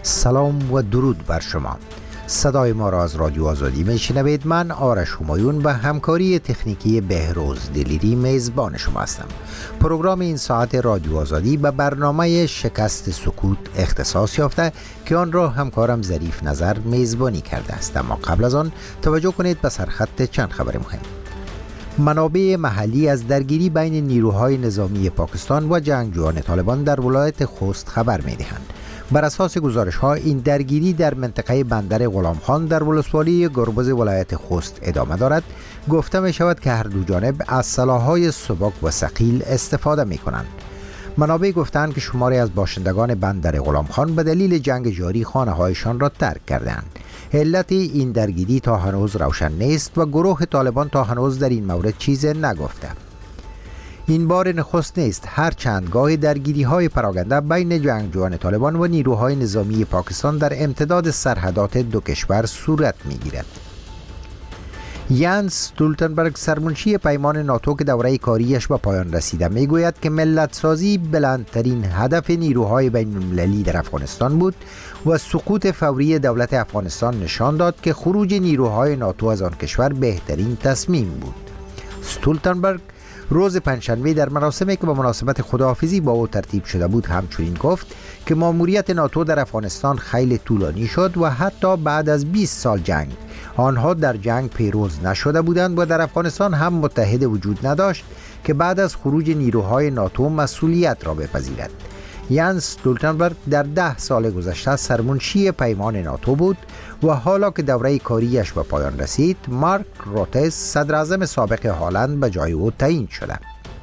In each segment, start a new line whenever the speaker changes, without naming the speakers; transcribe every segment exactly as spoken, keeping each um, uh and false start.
سلام و درود بر شما. صدای ما را از رادیو آزادی میشنوید. من آرش همایون و همکاری تکنیکی بهروز دلیری میزبان شما هستم. پروگرام این ساعت رادیو آزادی به برنامه شکست سکوت اختصاص یافته که آن را همکارم ظریف نظر میزبانی کرده است. اما قبل از آن توجه کنید به سرخط چند خبر مهم. منابع محلی از درگیری بین نیروهای نظامی پاکستان و جنگجویان طالبان در ولایت خوست خبر می‌دهند. بر اساس گزارش‌ها این درگیری در منطقه بندر غلام خان در ولسوالی گربز ولایت خوست ادامه دارد. گفته می شود که هر دو جانب از سلاح‌های سبک و ثقیل استفاده می‌کنند. منابع گفتند که شماری از باشندگان بندر غلام خان به دلیل جنگ جاری خانه‌هایشان را ترک کردند. علت این درگیری تا هنوز روشن نیست و گروه طالبان تا هنوز در این مورد چیزی نگفته. این بار نخست نیست هر چند گاه درگیری های پراگنده بین جنگجویان طالبان و نیروهای نظامی پاکستان در امتداد سرحدات دو کشور صورت می گیرد. یانس استولتنبرگ سرمنشی پیمان ناتو که دوره کاریش به پایان رسیده می گوید که ملت سازی بلندترین هدف نیروهای بین المللی در افغانستان بود و سقوط فوری دولت افغانستان نشان داد که خروج نیروهای ناتو از آن کشور بهترین تصمیم بود. استولتنبرگ روز پنجشنبه در مراسمی که به مناسبت خداحافظی با او ترتیب شده بود همچنین گفت که ماموریت ناتو در افغانستان خیلی طولانی شد و حتی بعد از بیست سال جنگ آنها در جنگ پیروز نشده بودند و در افغانستان هم متحد وجود نداشت که بعد از خروج نیروهای ناتو مسئولیت را بپذیرد. یانس استولتنبرگ در ده سال گذشته سرمنشی پیمان ناتو بود و حالا که دوره کاریش به پایان رسید، مارک روتس صدر اعظم سابق هالند به جای او تعیین شده.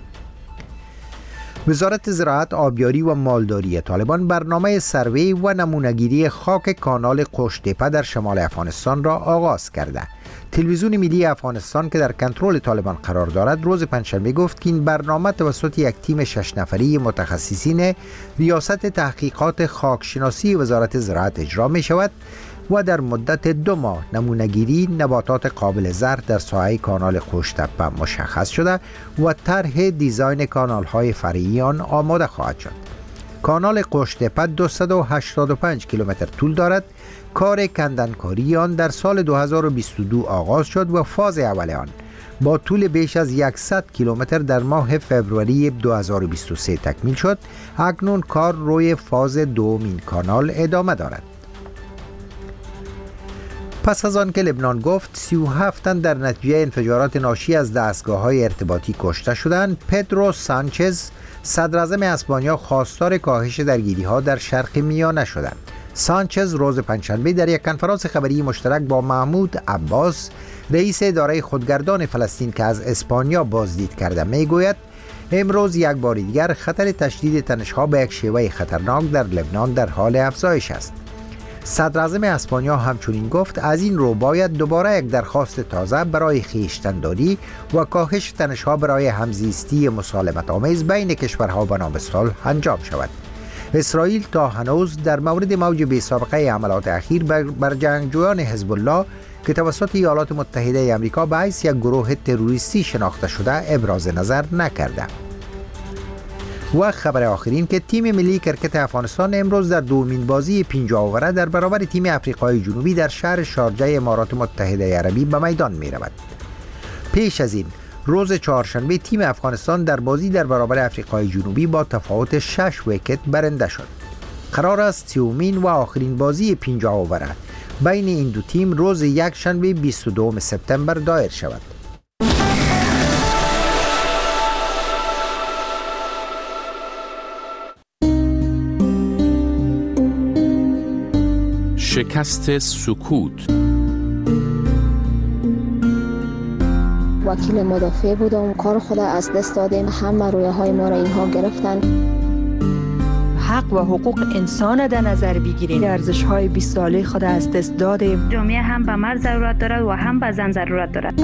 وزارت زراعت، آبیاری و مالداری طالبان برنامه سروی و نمونه‌گیری خاک کانال قوشتپه در شمال افغانستان را آغاز کرده. تلویزیون ملی افغانستان که در کنترل طالبان قرار دارد روز پنجشنبه گفت که این برنامه توسط یک تیم شش نفری متخصصین ریاست تحقیقات خاکشناسی وزارت زراعت اجرا می شود و در مدت دو ماه نمونه‌گیری نباتات قابل زرع در ساحه کانال قوشتپه مشخص شده و طرح دیزاین کانال‌های فرعی آن آماده خواهد شد. کانال قوشتپه دویست و هشتاد و پنج کیلومتر طول دارد. کار کندنکاری آن در سال دو هزار و بیست و دو آغاز شد و فاز اول آن با طول بیش از صد کیلومتر در ماه فوریه دو هزار و بیست و سه تکمیل شد. اکنون کار روی فاز دوم این کانال ادامه دارد. پس از آن که لبنان گفت سی و هفت تن در نتیجه انفجارات ناشی از دستگاه‌های ارتباطی کشته شدند، پدرو سانچز صدر اعظم اسپانیا خواستار کاهش درگیری‌ها در شرق میانه شدند. سانچز روز پنجشنبه در یک کنفرانس خبری مشترک با محمود عباس رئیس اداره خودگردان فلسطین که از اسپانیا بازدید کرده میگوید امروز یک بار دیگر خطر تشدید تنش‌ها به یک شیوه خطرناک در لبنان در حال افزایش است. صدر اعظم اسپانیا همچنین گفت از این رو باید دوباره یک درخواست تازه برای خویشتن‌داری و کاهش تنش‌ها برای همزیستی مسالمت آمیز بین کشورها به نام صلح انجام شود. اسرائیل تا هنوز در مورد موج بی‌سابقه حملات اخیر بر جنگجویان حزب الله که توسط ایالات متحده آمریکا به حیث یک گروه تروریستی شناخته شده ابراز نظر نکرده. و خبر آخرین که تیم ملی کرکت افغانستان امروز در دومین بازی پنج آوره در برابر تیم افریقای جنوبی در شهر شارجه امارات متحده عربی به میدان می رود. پیش از این روز چهارشنبه تیم افغانستان در بازی در برابر افریقای جنوبی با تفاوت شش ویکت برنده شد. قرار است سومین و آخرین بازی پنج آوره بین این دو تیم روز یک شنبه بیست و دوم سپتامبر دایر شود.
شکست سکوت.
وکیل مدافع بودم، کار خود از دست دادیم، همه رویه های ما را اینها گرفتن.
حق و حقوق انسان در نظر بگیریم. ارزش های بیست ساله خود از دست دادیم.
جامعه هم به مرد ضرورت دارد و هم به زن ضرورت دارد.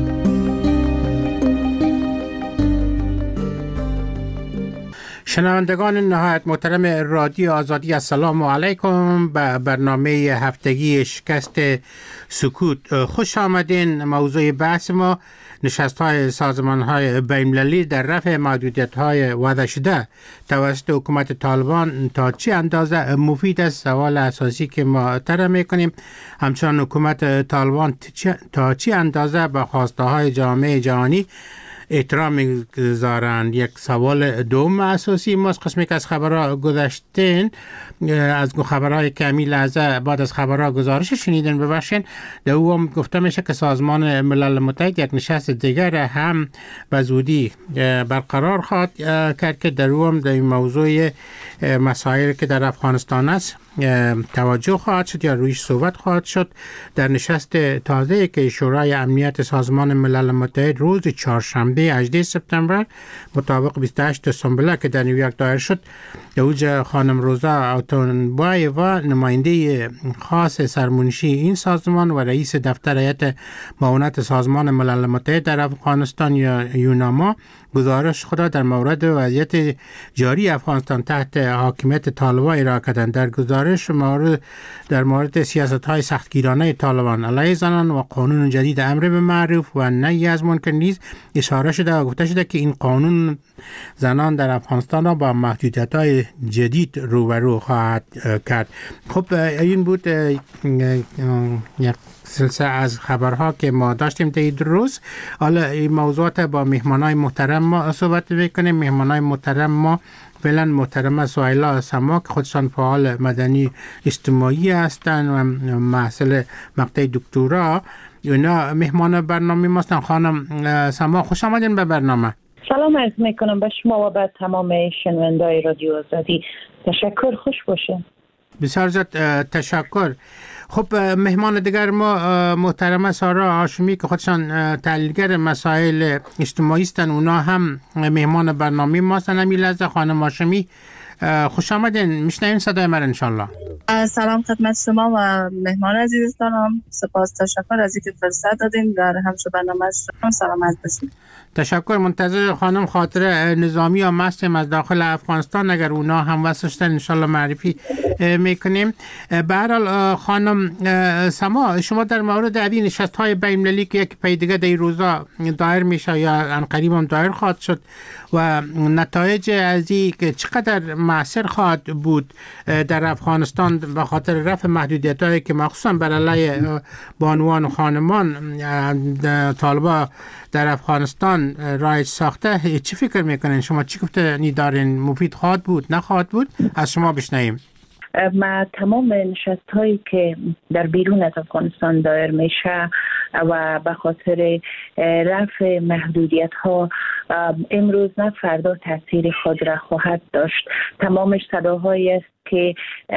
شنوندگان نهایت محترم رادیو آزادی، السلام علیکم. به برنامه هفتگی شکست سکوت خوش آمدین. موضوع بحث ما نشست‌های سازمان‌های بین‌المللی در رفع محدودیت‌های وضع شده توسط حکومت طالبان تا چه اندازه مفید است، سوال اساسی که ما طرح می‌کنیم. همچنان حکومت طالبان تا چه اندازه به خواسته‌های جامعه جهانی احترام می‌گذارند. یک سوال دوم اساسی ماست. قسمی که از خبرها گذشتین، از خبرهای که همین لحظه بعد از خبرها گزارش شنیدن ببخشین، در او هم گفته میشه که سازمان ملل متحد یک نشست دیگر هم به زودی برقرار خواهد کرد که در او هم در این موضوع مسائلی که در افغانستان است توجه خواهد شد یا رویش صحبت خواهد شد. در نشست تازه که شورای امنیت سازمان ملل متحد روز چهارشنبه هجدهم سپتامبر مطابق بیست و هشتم سنبله که در نیویورک دایر شد، اوج خانم روزا اوتونبایوا نماینده خاص سرمنشی این سازمان و رئیس دفتر هیئت معاونت سازمان ملل متحد در افغانستان یا یوناما گزارش خود در مورد وضعیت جاری افغانستان تحت حاکمیت طالبان ارائه کردند. در گزارش مورد در مورد سیاست‌های سختگیرانه طالبان علیه زنان و قانون جدید امر به معروف و نهی از منکر نیز اشاره شده و گفته شده که این قانون زنان در افغانستان را با محدودیت‌های جدید روبرو خواهد کرد. خب این بود یک سلسله از خبرها که ما داشتیم در این روز. حالا این موضوعات با مهمانای محترم ما صحبت میکنیم. مهمانای محترم ما فعلا محترمه سهیلا سما که خودشان فعال مدنی اجتماعی هستند و محصل مقطع دکترا. اینا مهمان برنامه ما هستند. خانم سما خوش آمدین به برنامه.
سلام عرض میکنم به شما و به تمام شنوندای رادیو آزادی. تشکر، خوش باشه.
بسیار زیاد تشکر. خب مهمان دیگر ما محترمه سارا هاشمی که خودشان تحلیلگر مسائل اجتماعی هستند، اونا هم مهمان برنامه ما هستند. همین لحظه خانم هاشمی خوش آمدین، میشنویم صدای من انشالله.
سلام خدمت شما و مهمان عزیزانم. سپاس، تشکر از اینکه فرصت دادین در همچو برنامه شما. سلامت باشید.
تشکر. منتظر خانم خاطره نظامی هم هستیم از داخل افغانستان، اگر اونا هم واسشتن انشالله معرفی میکنیم. به هر حال خانم سما، شما در مورد این نشست‌های بین‌المللی که یک پی دیگه در این روزا دایر میشه یا عنقریب هم دایر خواهد شد و نتایج از این که چقدر مؤثر خواهد بود در افغانستان به خاطر رفع محدودیت‌هایی که مخصوصا بر علیه بانوان و خانمان طالبان در افغانستان رایج ساخته، چی فکر میکنین شما؟ چی گفته نیدارین؟ مفید خواهد بود نخواهد بود؟ از شما بشنویم.
ما تمام نشست هایی که در بیرون از افغانستان دایر میشه و به خاطر رفع محدودیت ها امروز نه فردا تاثیر خود را خواهد داشت. تمامش صداهایی است که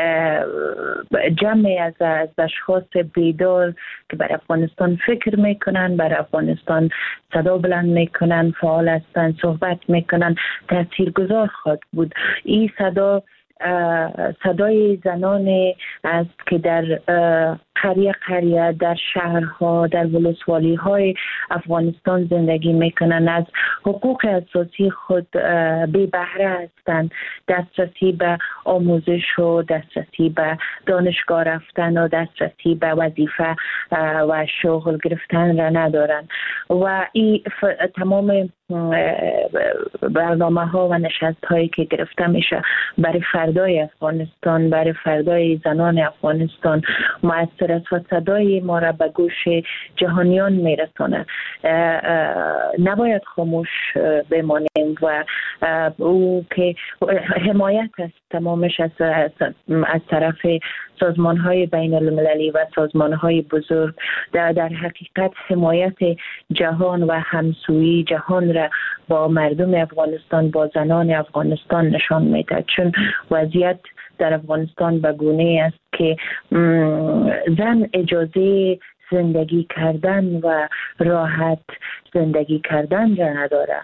جمعی از از اشخاص بیدار که بر افغانستان فکر میکنن، بر افغانستان صدا بلند میکنن، فعال هستند، صحبت میکنن، تاثیرگذار خواهد بود. این صدا صدای زنان است که در قریه قریه، در شهرها، در ولسوالی های افغانستان زندگی میکنن، از حقوق اساسی خود بی بهره هستند. دسترسی به آموزش و دسترسی به دانشگاه رفتن و دسترسی به وظیفه و شغل گرفتن را ندارن و این تمام برنامه ها و نشست هایی که گرفته میشه برای فردای افغانستان، برای فردای زنان افغانستان مؤثر است و صدای ما را به گوش جهانیان میرسونه. نباید خاموش بمانیم و او که حمایت است تمامش از, از طرف سازمان های بین المللی و سازمان های بزرگ در, در حقیقت حمایت جهان و همسویی جهان را با مردم افغانستان، با زنان افغانستان نشان میده، چون وضعیت در افغانستان به گونه است که زن اجازه زندگی کردن و راحت زندگی کردن را نداره.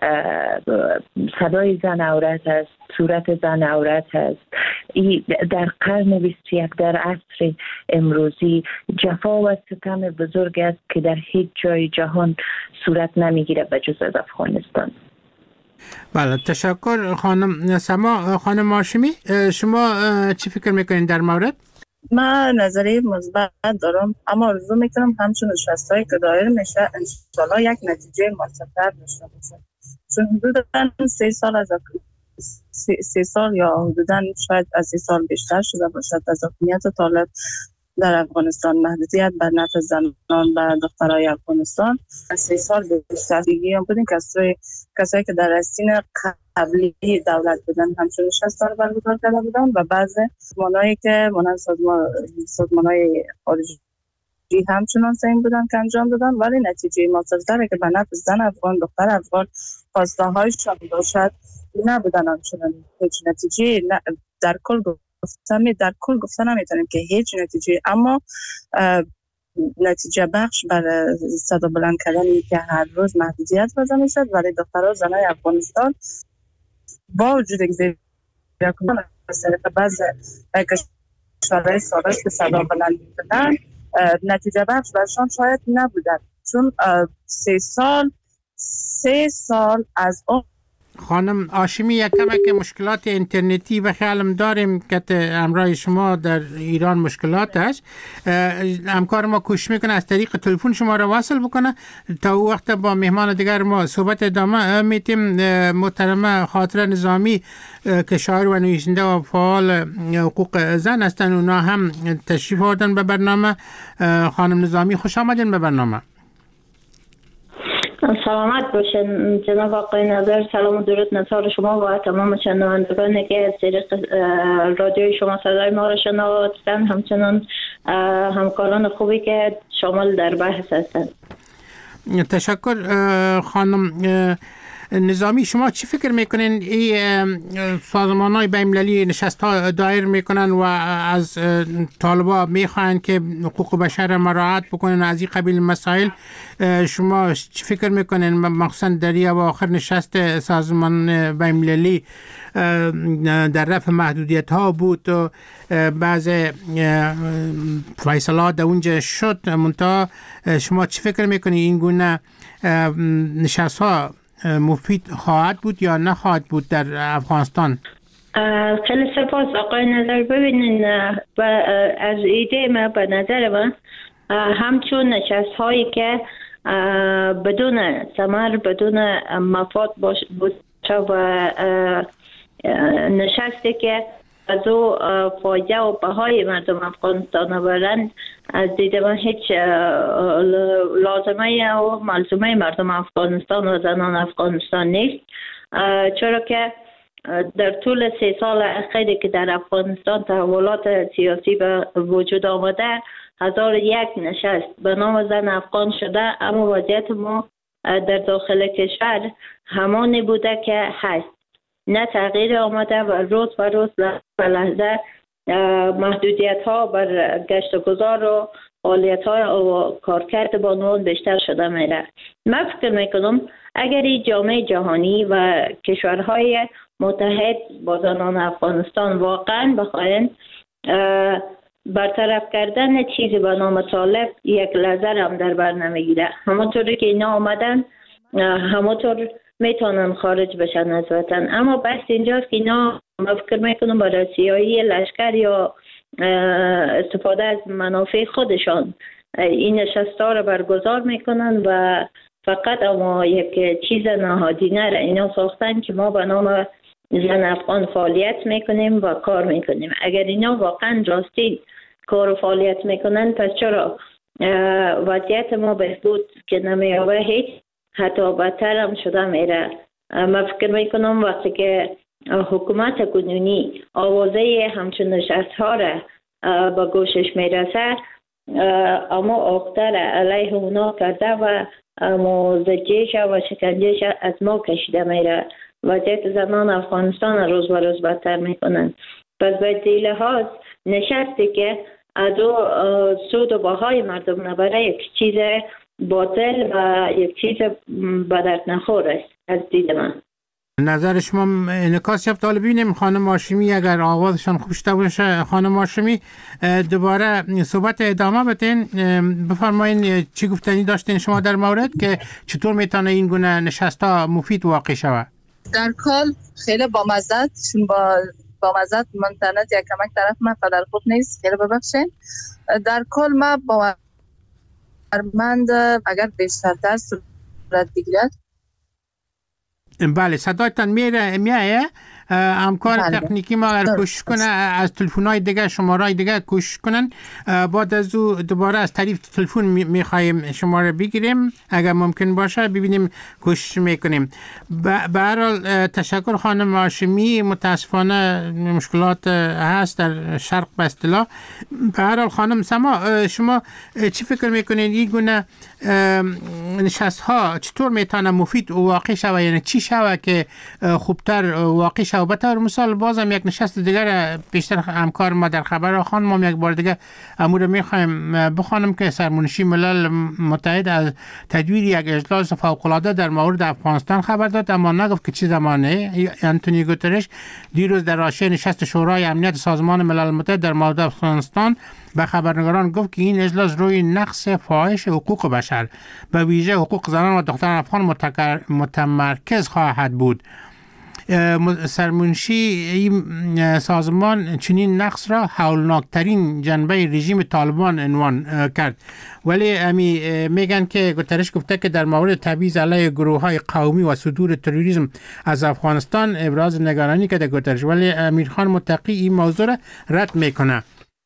صدای زن عورت است، صورت زن عورت است. در قرن بیست و یک در عصر امروزی جفا و ستم بزرگ است که در هیچ جای جهان صورت نمیگیره به جز از افغانستان.
بله، تشکر خانم سما. خانم هاشمی، شما چی فکر میکنین در مورد؟
من نظریه مثبت دارم، اما آرزو میکنم همچون نشستایی که دایر میشه انشالله یک نتیجه مثبت داشته باشه، چون حدودا سه سال از سه, سه سال یا حدودا شاید از سه سال بیشتر شده باشد از حکومت طالب در افغانستان محدودیت بر نفع زنان و دخترای افغانستان. از سه سال بیشتر دیگه هم بودیم کسایی کسایی که در سین قبلی دولت بودن همچون نشستا رو برگزار کرده بودن و بعضی سازمانایی که مانند سازمان سازمانای خارجی همچنان سعی بودن که انجام دادن، ولی نتیجه موثرتری که به نفع زن افغان دختر افغان خواسته هایشان باشد نبودن. همچنان هیچ نتیجه در کل گفتم در کل گفتن نمیتونیم که هیچ نتیجه، اما نتیجه بخش بر صدا بلند کردن که هر روز محدودیت وضع میشد، ولی دخترها زنای افغانستان با وجود که زیرکنان از طریق بعض کشورهای سابق که صدا بلند می‌کردن نتیجه بخش برشان شاید نبودن، چون سه سال سه سال از اون.
خانم هاشمی، یک کمک مشکلات اینترنتی و خیالم داریم که همراه شما در ایران مشکلات است. همکار ما کوشش میکنه از طریق تلفن شما را واصل بکنه تا او وقت با مهمان دیگر ما صحبت ادامه میتیم. محترمه خاطره نظامی که شاعر و نویسنده و فعال حقوق زن هستند، اونا هم تشریف آوردن به برنامه. خانم نظامی خوش آمدین به برنامه.
سلامت باشین جناب آقای نظر. سلام و درود نثار شما و تمام شنوندگانی که از طریق رادیوی شما صدای ما را شنوادن، همچنان همکاران خوبی که شامل در بحث هستند.
تشکر. خانم نظامی، شما چی فکر میکنین این سازمان‌های بین‌المللی نشست ها دایر میکنن و از طالبا میخواین که حقوق بشر مراعات بکنن از این قبیل مسائل؟ شما چی فکر میکنین مخصوصا در آخر نشست سازمان بین‌المللی در رفع محدودیت ها بود و بعض فیصلات در اونجا شد، منتها شما چی فکر میکنین این گونه نشست ها مفید خواهد بود یا نخواهد بود در افغانستان؟
خیلی سپاس آقای نظر. ببینین از ایده ما به نظر من همچون نشست هایی که بدون ثمر بدون مفاد باشه و نشستی که از او فایده و بهای مردم افغانستان آورند، از دید من هیچ لازمه و ملزومه مردم افغانستان و زنان افغانستان نیست، چرا که در طول سه سال اخیری که در افغانستان تحولات سیاسی به وجود آمده، هزار یک نشست به نام زن افغان شده، اما وضعیت ما در داخل کشور همانی بوده که هست، نه تغییر آمده و روز و روز به لحظه محدودیت ها بر گشت و گذار و فعالیت های و کارکرد بانوان بیشتر شده میره. من فکر میکنم اگر این جامعه جهانی و کشورهای متحد با زنان افغانستان واقعا بخواین برطرف کردن چیزی به نام طالب، یک لحظه هم در بر نمیگیره. همونطوری که اینا آمدن همونطور میتونن خارج بشن از وطن، اما بس اینجاست که اینا من فکر میکنم برای سیاهی لشکر یا استفاده از منافع خودشان این نشستا رو برگزار میکنن و فقط اما یک چیز نهادینه را اینا ساختن که ما به نام زن افغان فعالیت میکنیم و کار میکنیم. اگر اینا واقعا راستی کار و فعالیت میکنن، پس چرا وضعیت ما بهبود که نمیابه، هیچ حتی بدتر هم شده میره. من فکر میکنم وقتی که حکومت کنونی آوازه همچون نشست ها را به گوشش میرسه، اما آختر علیه اونا کرده و موزجیش و شکنجهش از ما کشیده میره. وضعیت زنان افغانستان روز به روز بدتر میکنن. پس به دیل هاست نشستی که از سود و بهای مردم نبره یک چیز باطل و یک چیز بدرد نخور است از دید من.
نظر شما انعکاس یافت. حالا ببینیم خانم هاشمی اگر آوازشان خوب شده باشه. خانم هاشمی دوباره صحبت ادامه بدین، بفرمایین چی گفتنی داشتین شما در مورد که چطور میتونه این گونه نشستا مفید واقع شود؟
در کل خیلی بامزه، چون با با مزد منترنت یک کمک طرف من پدر خوب نیست، خیلی ببخشین. در کل ما باورمند اگر بیشترتر صورت بگیرد.
بله صدایتان میره میایه. همکار
بله.
تکنیکی ما اگر کوشش کنه از تلفن‌های دیگه شماره‌های دیگه کوشش کنن، بعد از او دوباره از طریق تلفن میخوایم شماره بگیریم اگر ممکن باشه، ببینیم کوشش میکنیم. به هر حال تشکر خانم هاشمی. متاسفانه مشکلات هست در شرق به اصطلاح. به هر حال خانم سما، شما چی فکر میکنین این گونه نشست ها چطور میتونه مفید و واقع شوه؟ یعنی چی شوه که خوبتر واقع شوه؟ به طور مثال بازم یک نشست دیگر بیشتر همکار ما در خبر خانم ما یک بار دیگه امور میخوایم بخوانم که سرمنشی ملل متحد از تدویر یک اجلاس فوق‌العاده در مورد افغانستان خبر داد، اما نگفت که چی زمانه. انتونی گوترش دیروز در حاشیه نشست شورای امنیت سازمان ملل متحد در مورد افغانستان به خبرنگاران گفت که این اجلاس روی نقض فاحش حقوق بشر به ویژه حقوق زنان و دختران افغان متمرکز خواهد بود. سرمنشی این سازمان چنین نقص را هولناکترین جنبه رژیم طالبان عنوان کرد، ولی امی میگن که گوترش گفته که در مورد تبعیض علیه گروه های قومی و صدور تروریسم از افغانستان ابراز نگرانی کرده گوترش، ولی امیرخان متقی این موضوع را رد میکنه.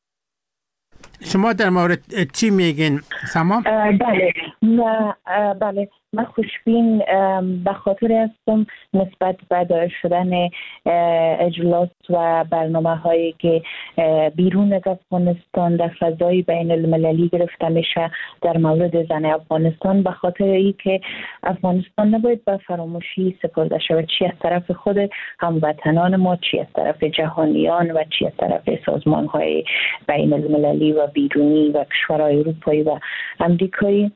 شما در مورد چی میگین سما؟
بله نه بله من خوشبین به خاطر هستم نسبت به دایر شدن اجلاس و برنامه هایی که بیرون از افغانستان در فضای بین المللی گرفته میشه در مورد زن افغانستان، به خاطر ای که افغانستان نباید به فراموشی سپرده شود، چی از طرف خود هموطنان ما، چی از طرف جهانیان و چی از طرف سازمان های بین المللی و بیرونی و کشورهای اروپایی و امریکایی.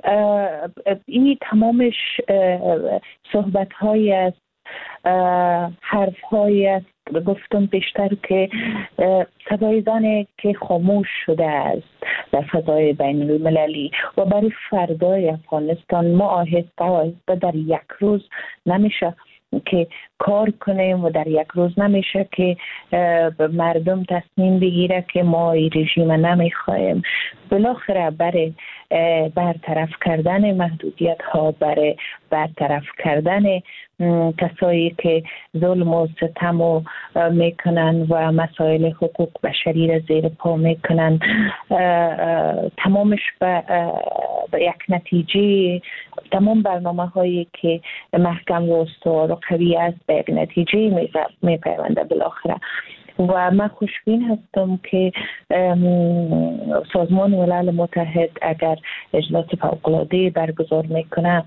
این تمامش صحبت های است، حرف های است. گفتم بیشتر که صدای زنی که خاموش شده است در فضای بین المللی و برای فردای افغانستان ما آهسته آهسته در یک روز نمیشه که کار کنیم و در یک روز نمیشه که مردم تصمیم بگیره که ما این رژیم نمیخوایم. بالاخره برای برطرف کردن محدودیت ها، برای برطرف کردن کسایی که ظلم و ستم و میکنن و مسائل حقوق بشری را زیر پا میکنن، تمامش به یک نتیجه، تمام برنامه هایی که محکم و استوار و قوی است به یک نتیجه میپیونده بالاخره. و من خوشبین هستم که سازمان ملل متحد اگر اجلاس فوق‌العاده برگزار میکنه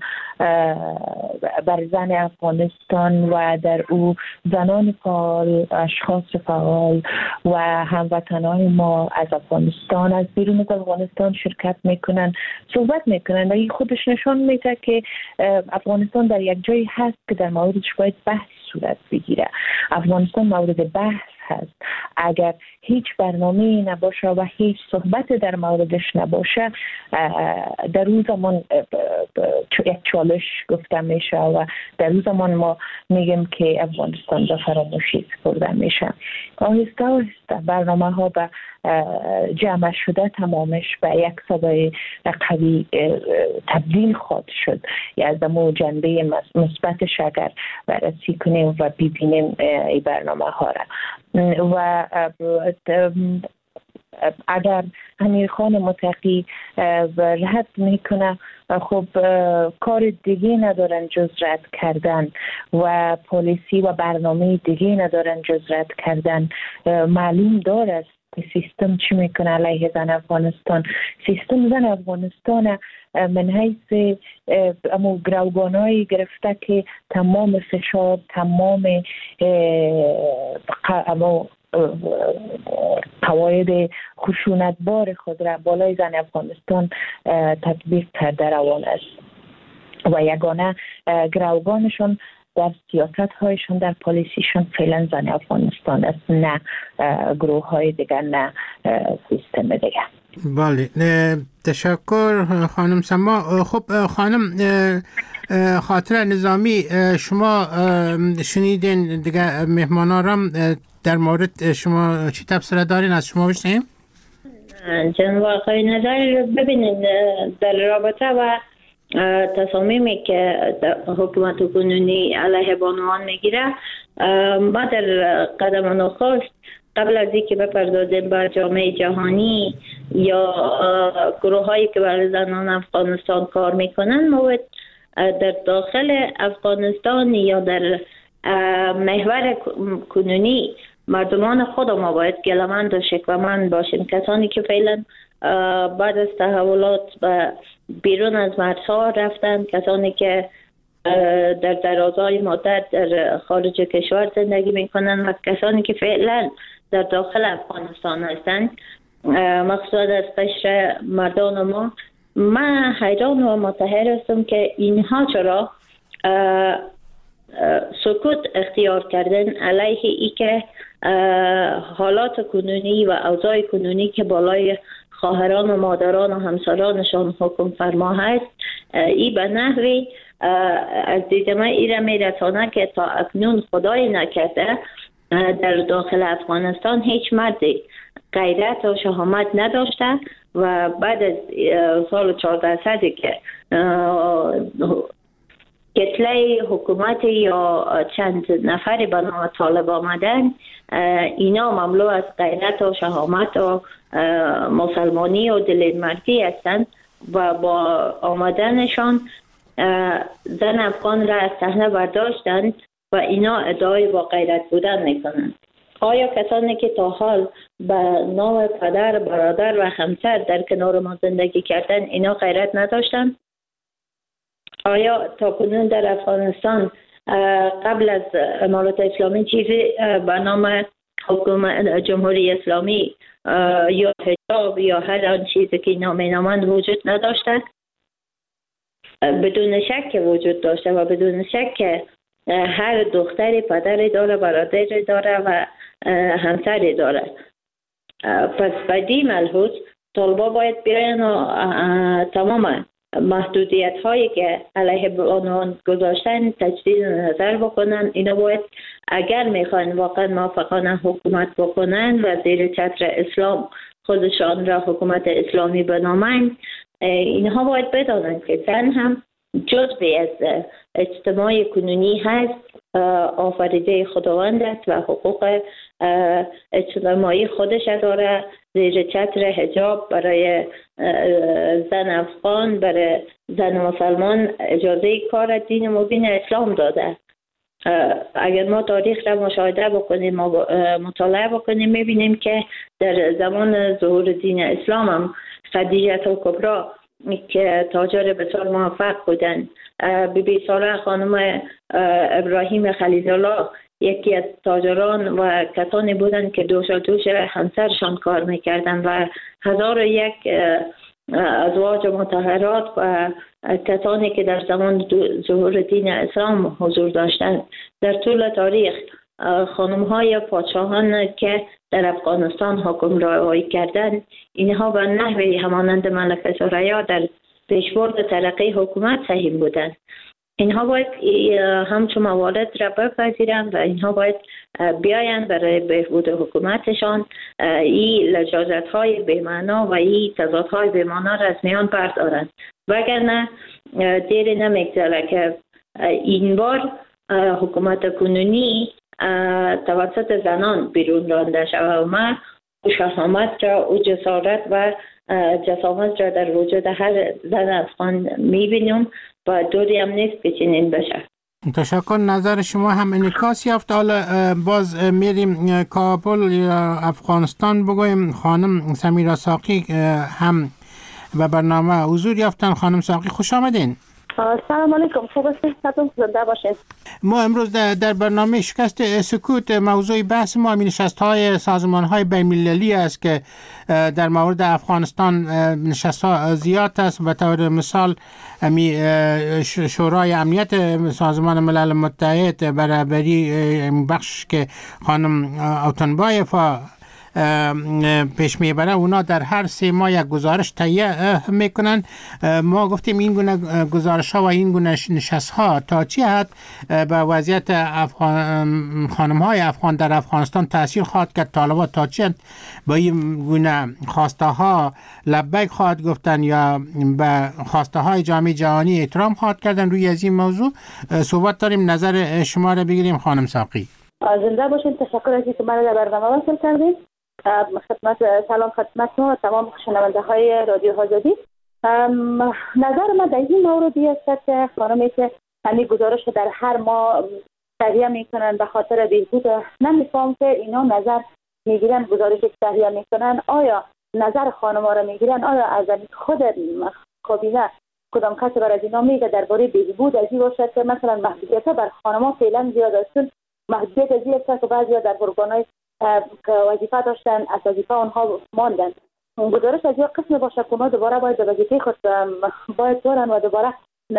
بر زن افغانستان و در او زنان فعال، اشخاص فعال و هموطنان ما از افغانستان، از بیرون از افغانستان شرکت میکنن، صحبت میکنن و این خودش نشان میده که افغانستان در یک جایی هست که در موردش باید بحث صورت بگیره. افغانستان مورد بحث هست. اگر هیچ برنامه‌ای نباشه و هیچ صحبت در موردش نباشه، در اون زمان یک چالش گفته میشه و در اون زمان ما میگیم که افغانستان به فراموشی سپرده میشه. آهسته آهسته برنامه ها به جمع شده تمامش به یک صدای قوی تبدیل خواهد شد. یا از امو جنبه مثبتش اگر بررسی کنیم و ببینیم این برنامه ها را و اگر امیرخان متقی رد میکنه، خب کار دیگه ندارن جز رد کردن و پالیسی و برنامه دیگه ندارن جز رد کردن. معلوم داره سیستم چی میکنه علیه زن افغانستان. سیستم زن افغانستان من حیث امو گروگانایی گرفته که تمام فشار، تمام امو قواعد خشونتبار خود را بالای زن افغانستان تطبیق کرده روان است و یگانه گروگانشون در سیاست هایشون، در پالیسیشون فعلا زن افغانستان است، نه گروه های دیگر، نه سیستم دیگر.
بله، تشکر خانم سما. خب خانم خاطر نظامی، شما شنیدین دیگه مهمانان را در مورد شما چی تبصره دارین از شما بشنیم؟
جناب آقای نظر ببینید در رابطه و تصامیمی که حکومت کنونی علیه بانوان میگیره، ما در قدم نخست قبل از اینکه بپردازیم به جامعه جهانی یا گروه هایی که برای زنان افغانستان کار میکنن، ما باید در داخل افغانستان یا در محور کنونی مردمان خود ما باید گلمند و شکومند باشیم. کسانی که فعلا بعد از تحولات به بیرون از مرزها رفتن، کسانی که در درازای مدت در خارج کشور زندگی میکنن و کسانی که فعلا در داخل افغانستان هستند، مخصوصا از قشر مردان ما، من حیران و متحیر هستم که اینها چرا سکوت اختیار کردن علیه ای که حالات کنونی و اوضاع کنونی که بالای خواهران و مادران و همسرانشان حکم فرما هست، ای به نحوی از دید من ای را میرسانه که تا اکنون خدای نکرده در داخل افغانستان هیچ مردی غیرت و شهامت نداشته و بعد از سال چهارده صدی که کتله حکومت یا چند نفری به نام طالب آمدن، اینا مملو از غیرت و شهامت و مسلمانی و دلمردی هستند و با آمدنشان زن افغان را از صحنه برداشتند و اینا ادعای با غیرت بودن میکنند. آیا کسانی که تا حال به نام پدر، برادر و همسر در کنار ما زندگی کردن، اینا غیرت نداشتند؟ آیا تا کنون در افغانستان قبل از امارات اسلامی چیزی به نام حکومت جمهوری اسلامی یا حجاب یا هر آن چیزی که اینا مینامند وجود نداشته؟ بدون شک وجود داشته و بدون شک هر دختری پدری داره، برادری داره و همسری داره. پس بدی ملحوظ طالبا باید بیاین و تمام محدودیت هایی که علیه بانوان گذاشتن تجدید نظر بکنن. اینا باید اگر میخوان واقعا موافقانه حکومت بکنن و زیر چتر اسلام خودشان را حکومت اسلامی بنامند، اینها باید بدانند که زن هم جزئی از اجتماع کنونی هست، آفریده خداوند است و حقوق اجتماعی خودش داره. زیر چتر حجاب برای زن افغان، برای زن مسلمان اجازه کار دین مبین اسلام داده. اگر ما تاریخ را مشاهده بکنیم و مطالعه بکنیم، میبینیم که در زمان ظهور دین اسلام هم خدیجه کبری که تاجر بسیار موفق بودن، بی بی ساره خانم ابراهیم خلیل الله یکی از تاجران و کسانی بودند که دوش دوش همسرشان کار میکردن و هزار و یک ازواج مطهرات و کسانی که در زمان ظهور دین اسلام حضور داشتند. در طول تاریخ خانم های پادشاهان که در افغانستان حکمرانی کردند، اینها به نحوی همانند ملکه ثریا در پیشبرد ترقی حکومت سهیم بودند. اینها باید همچون موارد را بپذیرند و اینها باید بیایند برای بهبود حکومتشان این لجاجت های بی‌معنا و این تضاد های بی‌معنا را از میان بردارند، وگرنه دیر نمیگذره که این بار حکومت کنونی توسط زنان بیرون رانده شود و ما شهامت را و جسارت و جسامت را در وجود هر زن افغان میبینیم و دوری هم نیست که چنین بشه.
تشکر. نظر شما هم انعکاس یافت. حالا باز میریم کابل یا افغانستان بگویم. خانم سمیرا ساقی هم به برنامه حضور یافتن. خانم ساقی خوش آمدین.
سلام علیکم، خوب هستید؟ زنده باشید.
ما امروز در برنامه شکست سکوت موضوع بحث ما نشست‌های سازمان‌های بین‌المللی است که در مورد افغانستان نشست‌ها زیاد است. به طور مثال شورای امنیت سازمان ملل متحد برابری بخش که خانم اوتنبایفا پیش میبره، اونا در هر سه ماه یک گزارش تهیه میکنن. ما گفتیم این گونه گزارش ها و این گونه نشست ها تا چی حد به وضعیت افغان خانم های افغان در افغانستان تاثیر خواهد کرد؟ طالبان تا چی حد با این گونه خواسته ها لبیک خواهد گفتن یا به خواسته های جامعه جهانی احترام خواهد کردن؟ روی از این موضوع صحبت داریم، نظر شما را بگیریم خانم ساقی.
زنده باشین. تشکر از اینکه من در برنامه وصل کردید. خدمت سلام خدمت ما تمام شنونده های رادیو آزادی. نظر من در این موردی است که خانمی که همین گزارش در هر ماه تهیه میکنن به خاطر بهبود، نمیفهم که اینا نظر میگیرن گزارش تهیه میکنن، آیا نظر خانم‌ها را میگیرن؟ آیا از خود کابینه کدام کسی بر از اینا میگه درباره بهبود از این باشد که مثلا محدودیت بر خانم‌ها فعلا زیاد است؟ محدودیت از این است که بعضی در ارگان‌های وظیفه داشتن، از وظیفه آنها ماندن. گزارش از این قسم باشه که اونا دوباره باید وظیفه خود باید دارن و دوباره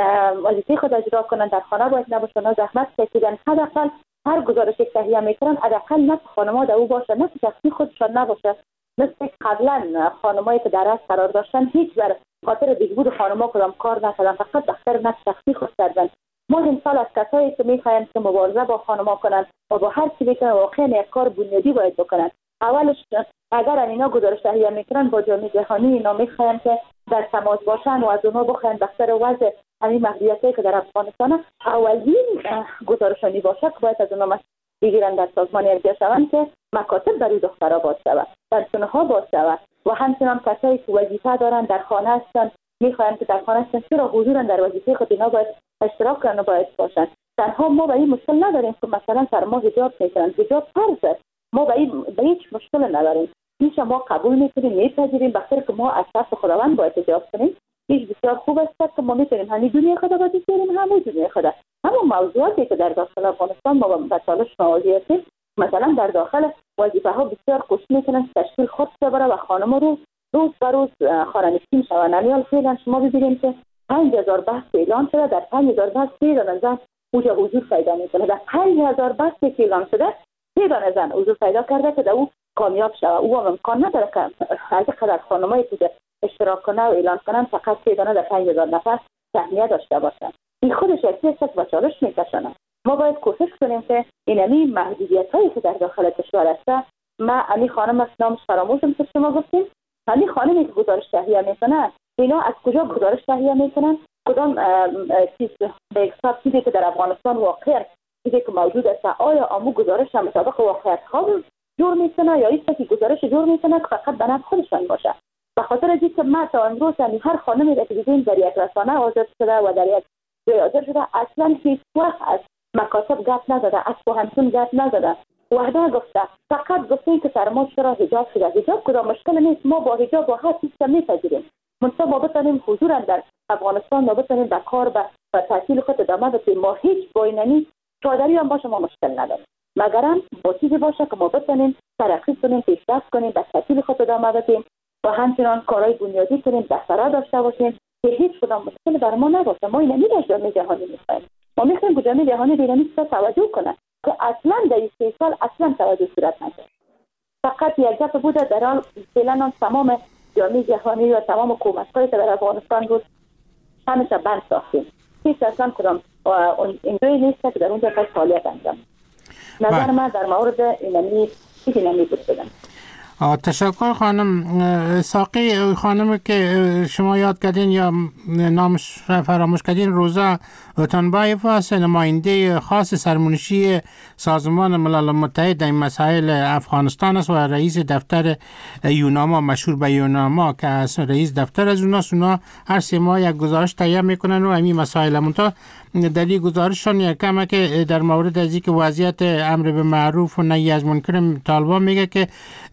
وظیفه خود اجرا کنن، در خانه باید نباشن، زحمت کشیدن. حداقل هر گزارش که تهیه میکنن حداقل نه خانم‌ها در او باشه، نه شخصی خودشان نباشه. مثل قبلا خانمایی که در از قرار داشتن هیچ بر خاطر بهبود خانم‌ها کدام کار نکردن، فقط بخاطر نه شخصی خود کردن. ما امسال از کسایی که میخوایم که مبارزه با خانم‌ها کنن و با هر چیزی که واقعا یک کار بنیادی باید بکنن، اولش اگر اینا گزارش تهیه میکنن با جامعه جهانی، اینا میخوایم که در تماس باشن و از اونها بخواین بخاطر وضع همین محدودیتی که در افغانستان اولین گزارشانی باشه که باید از اونها بگیرن در سازمان یکجا شوند که مکاتب برای دخترها باز شود، درس‌ها باز شود و همچنان کسایی که وظیفه دارن در خانه هستن میخوایم که در خانه هستن چرا حضورا در وظیفه خود اینا باید اشتراک کنن و باید باشن. تنها ما به این مشکل نداریم که مثلا سر ما حجاب میکنن، حجاب فرض، ما به این به هیچ مشکل نداریم، هیچ ما قبول میکنیم، میپذیریم، بخاطر که ما از طرف خداوند باید حجاب کنیم. هیچ بسیار خوب است که ما میتونیم همین دنیا خدا باید بسیاریم، همون دنیا خدا. اما موضوعاتی که در داخل افغانستان ما به چالش مواجه هستیم، مثلا در داخل وظیفه ها بسیار کوشش میکنن تشکیل خود ببره و خانم رو روز به روز خارنشین شوند. امیال فعلا شما ببینید که پنج هزار بحث اعلان شده، در پنج هزار بحث سه دانه زن اوجا حضور پیدا میکنه. در پنج هزار بحثی که اعلان شده سه دانه زن حضور پیدا کرده که در او کامیاب شود. او هم امکان نداره که از قدر خانمایی که اشتراک کنه و اعلان کنن فقط سه دانه در پنج هزار نفر سهمیه داشته باشن. این خودش یک چیز با چالش میکشونه. ما باید کوشش کنیم که اینمی محدودیت هایی که در داخل کشور است، ما امی خانم از نامش فراموشم که شما گفتیم، امی خانمی که گزارش تهیه میکنن اینا از کجا گزارش تهیه میکنن؟ کدام چیز به حساب چیزی که در افغانستان واقع چیزی که موجود است، آیا آمو گزارش هم مطابق واقعیت ها جور میکنه یا ایسته که گزارش جور میکنه که فقط به نفع خودشان باشه؟ به خاطر از اینکه ما تا امروز هر خانمی که دیدیم در یک رسانه آزاد شده و در یک جای آزاد شده اصلا هیچ وقت از مکاتب گپ نزده، از پوهنتون گپ نزده، وحده گفته، فقط گفته که سر ما چرا حجاب شده. حجاب کدام مشکل نیست، ما با حجاب با هر چیز میپذیریم، منتها ما بتانیم حضورا در افغانستان ما بتانیم به کار و تحصیل خود ادامه بدیم. ما هیچ بایننی چادری هم باشه ما مشکل نداریم، مگرم با چیزی باشه که ما بتانیم ترقی کنیم، پیشرفت کنیم، به تحصیل خود ادامه بدیم و همچنان کارهای بنیادی کنیم، دفترها داشته باشیم که هیچ کدام مشکل بر ما نباشه. ما اینمی در جامعه جهانی میخوایم، ما میخوایم که جامعه جهانی به اینمی توجه کنه که اصلا در این سه سال اصلا توجه صورت نشد. فقط یک گپ بوده در حال فعلا تمام جامعه جهانی و تمام حکومت‌هایی که در افغانستان بود همیشه بند ساختیم. هیچ اصلا کدام اینجوری نیست که در اونجا کار فعالیت انجام. نظر من در مورد اینمی چیزی نمی بود بدم.
تشکر خانم ساقی. خانم که شما یاد کردین یا نامش فراموش کردین، روزا اوتانبایف است، نماینده خاص سرمنشی سازمان ملل متحد در مسائل افغانستان است و رئیس دفتر یوناما، مشهور به یوناما که از رئیس دفتر از اوناست. اونا هر سه ماه یک گزارش تهیه میکنن و همین مسائل منتها در این گزارششون یکم که در مورد از اینکه وضعیت امر به معروف و نهی از منکر طالبان میگه که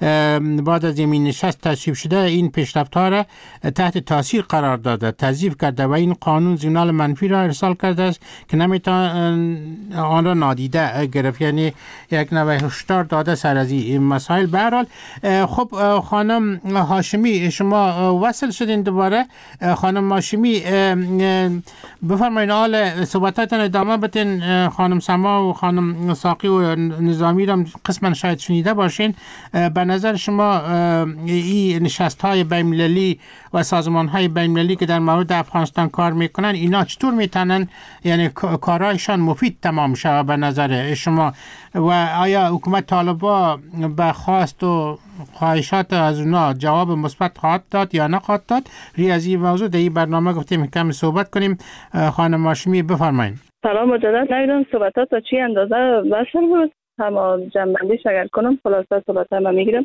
بعد از این نشست تصویب شده این پیشرفت‌ها را تحت تاثیر قرار داده، تضعیف کرده و این قانون سیگنال منفی را ارسال کرده است که نمیتوان آن را نادیده گرفت، یعنی یک نوع هشدار داده سر از این مسائل. به هر حال خب خانم هاشمی شما وصل شدین دوباره. خانم هاشمی بفرمایید حال صحبتاتون ادامه بدین. خانم سما و خانم ساقی و نظامی را قسما شاید شنیده باشین. به نظر شما این نشست های بین‌المللی و سازمان های بین‌المللی که در مورد افغانستان کار میکنن اینا چطور میتونن یعنی کارهایشان مفید تمام شود به نظر شما و آیا حکومت طالبان به خواست و خواهشات از اونا جواب مثبت خواهد داد یا نخواهد داد؟ ریاضی موضوع در این برنامه گفتیم کم صحبت کنیم. خانم هاشمی بفرمایید.
سلام مجدد. نمیدونم صحبتات تا چی اندازه بشر بود، اما جنبندیش اگر کنم خلاصه صحبت هم میگیرم.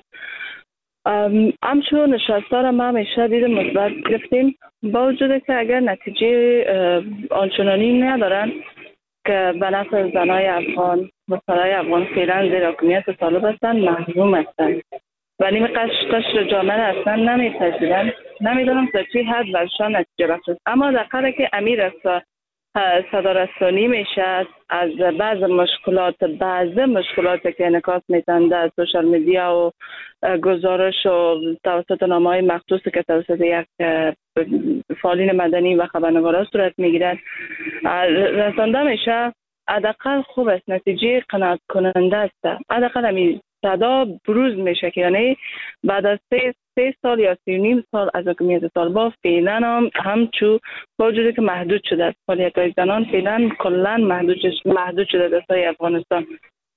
همچون نشسته را ما همیشه دید مثبت گرفتیم، با وجود که اگر نتیجه آنچنانی ندارن که به نفع زنای افغان و سرای افغان فعلا زیر حکومت طالب هستند، محروم هستند و نیم قشر قشر جامعه اصلا نمیپذیرند. نمیدونم تا چی حد برشان نتیجه بخش است، اما در قدر که امیر است صدارستانی میشه از بعض مشکلات بعض مشکلاتی که انعکاس میتن در سوشال میدیا و گزارش و توسط نامه‌های مخصوصی که توسط یک فعالین مدنی و خبرنگارا صورت میگیرد رسانده میشه، حداقل خوب است، نتیجه قناعت کننده است. حداقل همین صدا بروز میشه که یعنی بعد از سه سه سال یا سی و نیم سال از حکومت طالبان فعلا هم همچو با وجودی که محدود شده است، فعالیت‌های زنان فعلا کلا محدود محدود شده در سای افغانستان،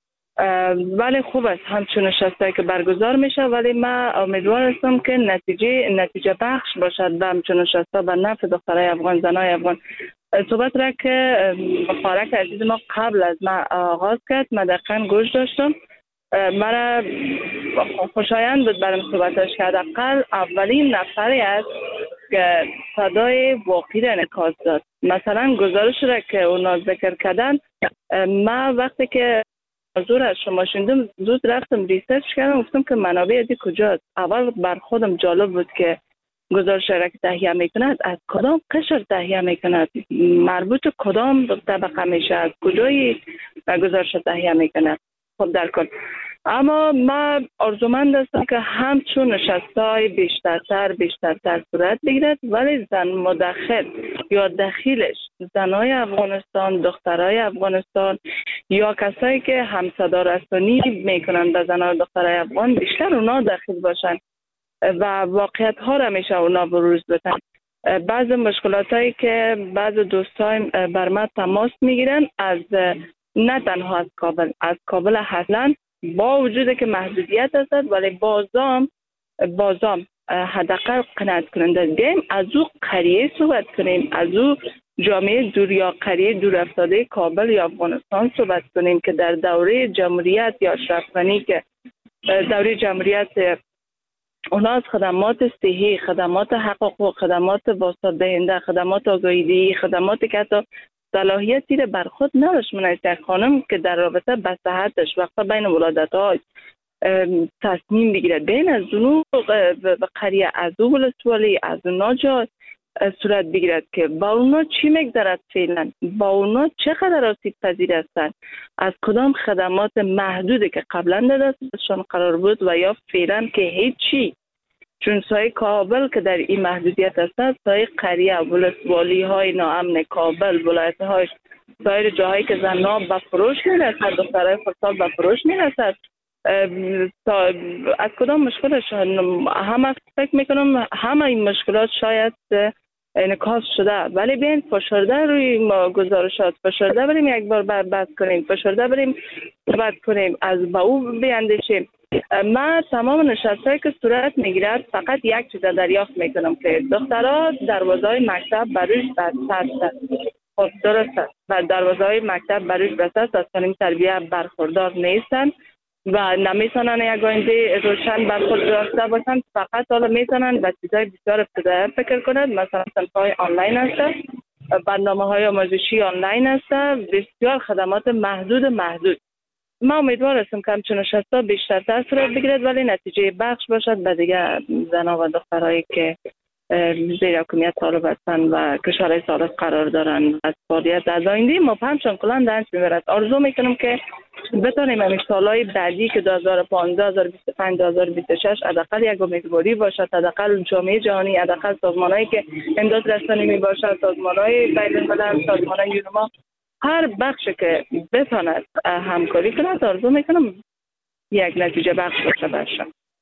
ولی خوب است همچون نشسته که برگزار میشه. ولی من امیدوار هستم که نتیجه نتیجه بخش باشد به همچون نشسته به نفع دخترای افغان، زنای افغان. صحبت را که مبارک عزیز ما قبل از ما آغاز کرد من دقیقا گوش داشتم، مرا خوشایند بود برام صحبتش که حداقل اولین نفری است که صدای واقعی را انعکاس داد. مثلا گزارش را که اونا ذکر کردن، من وقتی که حضور از شما شنیدم زود رفتم ریسرچ کردم، گفتم که منابع دی کجاست. اول بر خودم جالب بود که گزارش را که تهیه میکند از کدام قشر تهیه میکند، مربوط کدام طبقه میشه، از کجای گزارش تهیه میکند. خب در کل اما ما آرزومند هستم که همچون نشستای بیشترتر بیشترتر صورت بگیرد، ولی زن مداخل یا دخیلش زنای افغانستان، دخترای افغانستان یا کسایی که همصدا رسانی میکنن به زنای دخترای افغان بیشتر اونا دخیل باشن و واقعیت ها را میشه اونا بروز بدن. بعض مشکلات هایی که بعض دوستای بر ما تماس میگیرن از نه تنها از کابل، از کابل اصلا با وجود که محدودیت هست ولی بازام بازام حداقل قناعت کننده دیم از او قریه صحبت کنیم، از او جامعه دور یا قریه دور افتاده کابل یا افغانستان صحبت کنیم که در دوره جمهوریت یا اشرف غنی که دوره جمهوریت اونا از خدمات صحی، خدمات حقوق، خدمات واسطه دهنده، خدمات آگاهیدهی، خدماتی که حتی صلاحیتی را بر خود نداشت منیسته خانم که در رابطه به صحتش وقتا بین ولادت‌ها تصمیم بگیرد بین از اونو و قریه از او ولسوالی از اونا جا صورت بگیرد که با اونا چی میگذرد فعلا، با اونا چقدر آسیب پذیر هستند، از کدام خدمات محدودی که قبلا در دستشان قرار بود و یا فعلا که هیچی، چون سای کابل که در این محدودیت هست، سای قریه ولسوالی های ناامن کابل، ولایت های سایر جاهایی که زنها به فروش میرسد، دخترهای خردسال به فروش میرسد، از کدام مشکلش همه فکر میکنم همه این مشکلات شاید انعکاس شده، ولی بیاین فشرده روی گزارشات فشرده بریم یک بار بحث کنیم، فشرده بریم صحبت کنیم، از با او بیاندیشیم. من تمام نشستهایی که صورت میگیرد فقط یک چیز دریافت میکنم که دخترها دروازه‌های مکتب بروش بسته است. خب درست است و دروازه‌های مکتب بروش بسته است، از تعلیم تربیت برخوردار نیستند و نمیتونن یک آینده روشن برخورد داشته باشند، فقط حالا میتونن به چیزهای بسیار ابتدایی فکر کنند، مثلا صنف‌های آنلاین هست، برنامه‌های آموزشی آنلاین هست، بسیار خدمات محدود محدود. ما امیدوار هستم که همچون نشسته بیشتر صورت بگیرد ولی نتیجه بخش باشد به دیگه زنها و دخترهایی که زیر حکومت طالب هستند و کشورهای سالس قرار دارند از فعالیت از آینده ما همچون کلان دنج میبرد. آرزو میکنم که بتانیم همین سالهای بعدی که دو هزار و پانزده، دو هزار و بیست و پنج، دو هزار و بیست و شش حداقل یک امیدواری باشد، حداقل جامعه جهانی، حداقل سازمانهایی که امداد رسانی میباشد، سازمانهای بین الملل، سازمانهای یونما، هر بخش که بتاند همکاری کند، آرزو میکنم یک نتیجه بخش باشه برشن.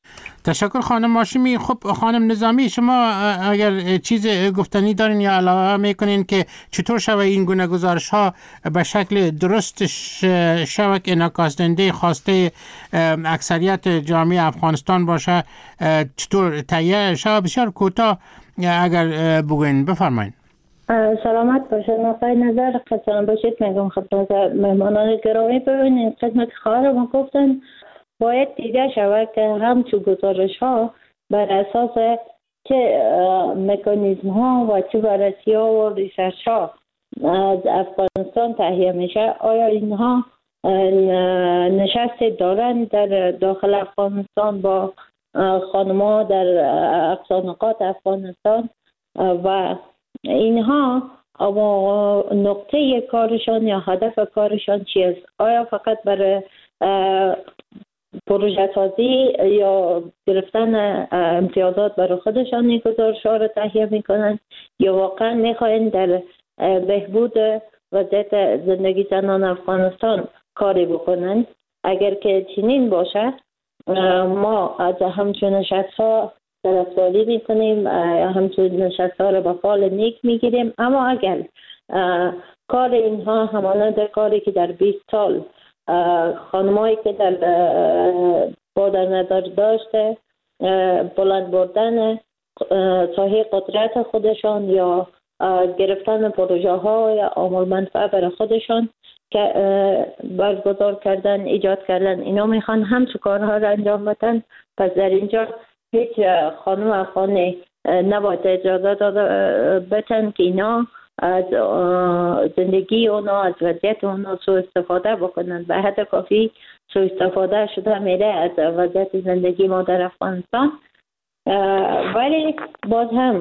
تشکر خانم هاشمی. خب خانم نظامی، شما اگر چیز گفتنی دارین یا علاوه میکنین که چطور شود این گونه گزارش ها به شکل درست شود که انعکاس دهنده خواسته اکثریت جامعه افغانستان باشه، چطور تهیه شود؟ بسیار کوتاه اگر بگوین، بفرمایید.
سلامت باشید. نقطه نظر قصران باشید میگم خدمت مهمانان گرامی. ببینید خدمت خواهر ما گفتن باید دیده شود که همچون گزارش ها بر اساس چه مکانیزم ها و چه بررسی ها و ریسرچ ها از افغانستان تهیه میشه، آیا اینها نشست دارن در داخل افغانستان با خانم‌ها در اقصانقات افغانستان و اینها اما نقطه کارشان یا هدف کارشان چیست؟ آیا فقط برای پروژه سازی یا گرفتن امتیازات برای خودشان این گزارش‌ها را تهیه میکنند یا واقعا میخواین در بهبود وضعیت زندگی زنان افغانستان کاری بکنند؟ اگر که چنین باشه ما از همچون نشست‌ها طرفداری میکنیم، همچون نشست‌ها را به فال نیک میگیریم. اما اگر کار اینها همانند کاری که در بیست سال خانمایی که در با در نظر داشته بلند بردن ساحه قدرت خودشان یا گرفتن پروژه ها یا عامل منفعه برای خودشان که برگزار کردن، ایجاد کردن، اینا میخوان همچون کارها را انجام بدن. پس در اینجا هیچ خانم افغانی نباید اجازه داده بتن که اینا از زندگی اونا، از وضعیت اونا سوء استفاده بکنن. به حد کافی سوء استفاده شده میره از وضعیت زندگی ما در افغانستان. ولی باز هم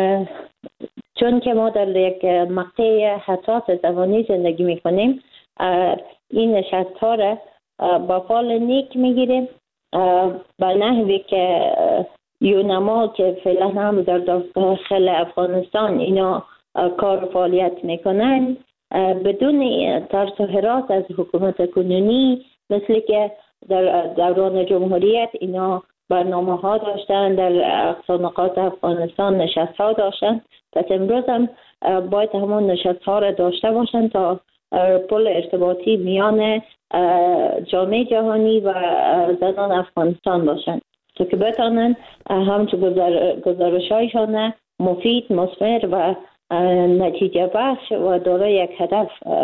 چون که ما در یک مقطع حساس زمانی زندگی میکنیم، این نشست ها را با فال نیک میگیریم به نحوی که یونما که فعلا هم در داخل افغانستان اینا کار و فعالیت میکنن بدون ترس و هراس از حکومت کنونی، مثل که در دوران جمهوریت اینا برنامه ها داشتن، در اقصانقات افغانستان نشست ها داشتن. پس امروز هم باید همون نشست ها را داشته باشن تا پل ارتباطی میان جامعه جهانی و زنان افغانستان باشن تا که بتانن همچون گزارش هایشان مفید، مثمر و نتیجه بخش و دارای یک هدف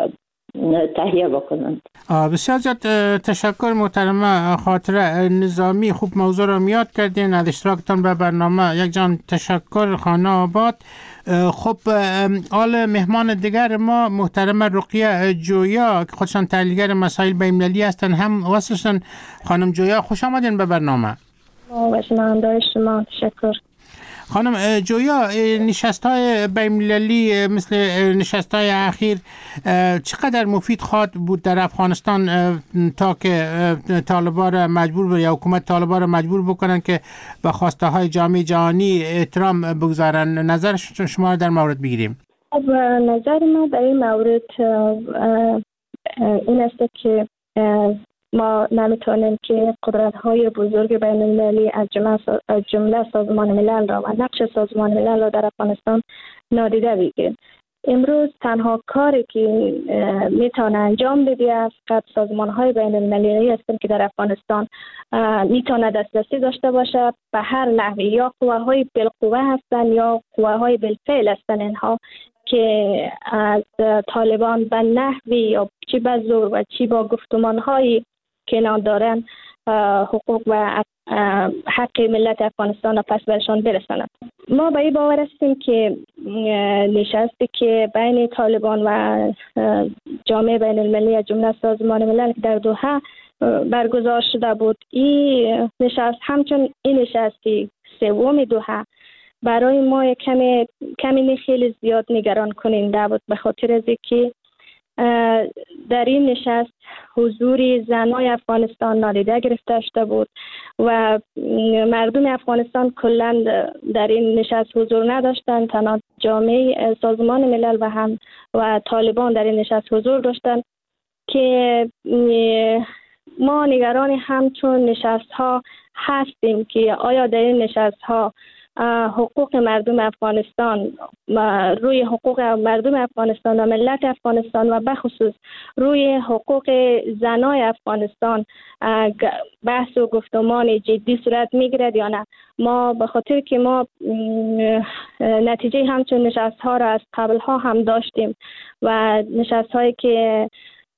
تهیه بکنند.
بسیار زیاد تشکر محترمه خاطره نظامی. خوب موضوع را میاد کردین، از اشتراکتان به برنامه. یک جان تشکر. خانه آباد. خب آل مهمان دیگر ما محترمه رقیه جویا که خودشان تحلیلگر مسائل بین‌المللی هستن، هم واسشون. خانم جویا خوش آمدین به برنامه.
با شنونده شما تشکر.
خانم جویا، نشست‌های بین‌المللی مثل نشست‌های اخیر چقدر مفید خواهد بود در افغانستان تا که طالبان را مجبور یا حکومت طالبان را مجبور بکنن که به خواسته های جامعه جهانی احترام بگذارن؟ نظر شما در مورد بگیریم.
خب نظر ما در این مورد این است که ما نمیتونیم که قدرت‌های بزرگ بین المللی از جمله از جمله سازمان ملل را و نقش سازمان ملل را در افغانستان نادیده بگیریم. امروز تنها کاری که میتونه انجام بده است فقط سازمان‌های بین المللی هستند که در افغانستان میتونه دسترسی داشته باشه به هر نحوی، یا قواهای بالقوه هستند یا قواهای بالفعل هستند، اینها که از طالبان به نحوی یا چی به زور و چی با گفتمان‌های که اینا دارن حقوق و حق ملت افغانستان را پس برشان برساند. ما به این باور هستیم که نشستی که بین طالبان و جامعه بین المللی از جمله سازمان ملل در دوحه برگزار شده بود، این نشست همچون این نشستی سوم دوحه برای ما کمی کمی خیلی زیاد نگران کننده بود، به خاطر از اینکه در این نشست حضور زنای افغانستان نادیده گرفته شده بود و مردم افغانستان کلا در این نشست حضور نداشتند. تنها جامعه سازمان ملل و هم و طالبان در این نشست حضور داشتند که ما نگران همچون نشست ها هستیم که آیا در این نشست ها حقوق مردم افغانستان، روی حقوق مردم افغانستان و ملت افغانستان و بخصوص روی حقوق زنای افغانستان بحث و گفتمان جدی صورت میگیرد یا نه. ما به خاطر که ما نتیجه همچون نشست ها را از قبل ها هم داشتیم و نشست هایی که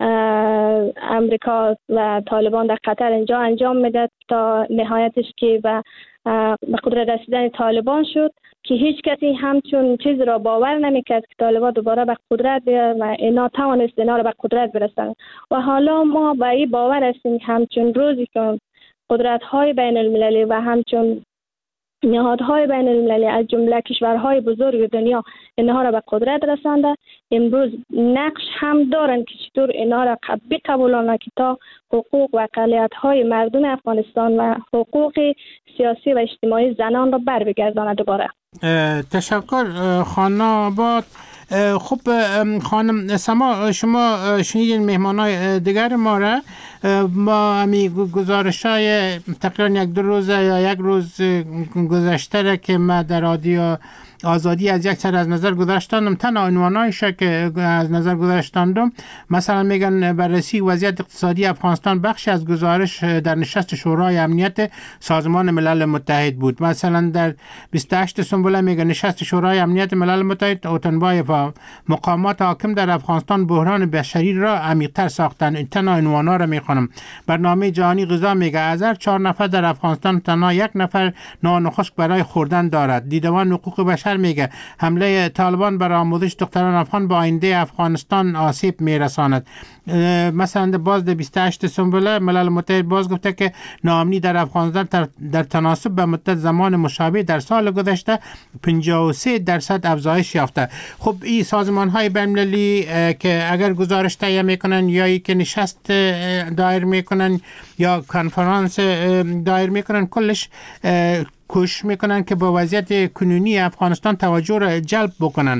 امریکا و طالبان در قطر اینجا انجام میداد تا نهایتش که به به قدرت رسیدن طالبان شد که هیچ کسی همچون چیز را باور نمیکرد که طالبان دوباره به قدرت بیاید و اینا توانست اینا را به قدرت برسند. و حالا ما به این باور هستیم همچون روزی که قدرت های بین المللی و همچون نهادهای بین المللی از جمله کشورهای بزرگ دنیا اینها را به قدرت رسانده، امروز نقش هم دارند که چطور اینها را بقبولانند که تا حقوق و اقلیت‌های مردم افغانستان و حقوق سیاسی و اجتماعی زنان را بر بگرداند دوباره.
تشکر خانم آباد. خب خانم سما، شما شنیدین مهمانای دیگر ما را. ما همی گزارش های تقریبا یک دو روز یا یک روز گذشته را که ما در رادیو آزادی از یک سر از نظر گذاشتندم، تنها عنوانایش که از نظر گذاشتندم مثلا میگن بررسی وضعیت اقتصادی افغانستان بخشی از گزارش در نشست شورای امنیت سازمان ملل متحد بود. مثلا در بیست و هشت سنبله میگن نشست شورای امنیت ملل متحد اوتنبایف و مقامات حاکم در افغانستان بحران بشری را عمیق‌تر ساختن. تنها عنوانا را میخونم. برنامه جهانی غذا میگه از هر چهار نفر در افغانستان تنها یک نفر نان خشک برای خوردن دارد. دیدبان حقوق بشر میگه حمله طالبان بر آموزش دختران افغان با آینده افغانستان آسیب میرساند. مثلا باز در بیست و هشت سنبله ملل متحد باز گفته که ناامنی در افغانستان در تناسب به مدت زمان مشابه در سال گذشته پنجاه و سه درصد افزایش یافته. خب این سازمان های بین المللی که اگر گزارش تهیه میکنن یا ای که نشست دایر میکنن یا کنفرانس دایر میکنن، کلش کوشش میکنن که با وضعیت کنونی افغانستان توجه را جلب بکنن.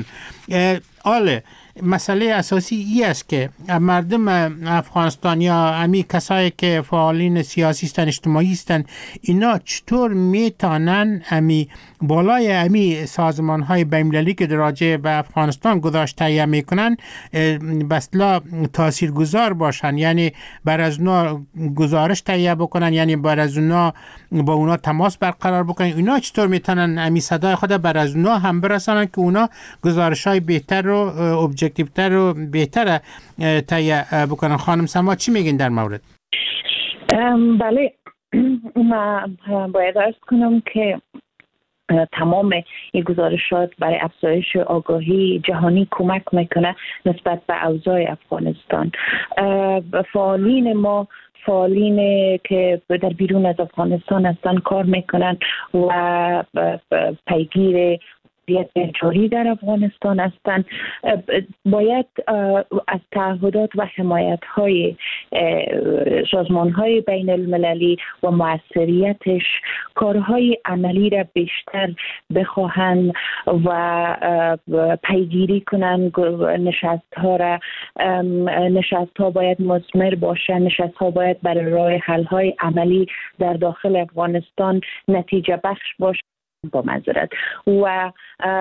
آله مسئله اساسی ای است که مردم افغانستان یا امی کسایی که فعالین سیاسی هستند، اجتماعی هستند، اینا چطور میتونن امی بالای امی سازمان های بین المللی که راجع به افغانستان گذاشت تهیه میکنن به اصطلاح تاثیرگذار باشن، یعنی بر از اونا گزارش تهیه بکنن، یعنی بر از اونا با اونا تماس برقرار بکنن. اینا چطور میتونن امی صدای خود بر از اونا هم برسانن که اونا گزارش های بهتر و ابجکتیوتر و بهتر تهیه بکنن؟ خانم سما چی میگین در مورد؟
بله، ما باید عرض کنم که تمام این گزارشات برای افزایش آگاهی جهانی کمک میکنه نسبت به اوضاع افغانستان. فعالین ما فعالین که در بیرون از افغانستان هستن کار میکنن و پیگیر جاری در افغانستان هستند. باید از تعهدات و حمایت های سازمان های بین المللی و موثریتش کارهای عملی را بیشتر بخواهند و پیگیری کنند. نشست ها را نشست ها باید مثمر باشند. نشست ها باید برای راه حل های عملی در داخل افغانستان نتیجه بخش باشند با معذرت و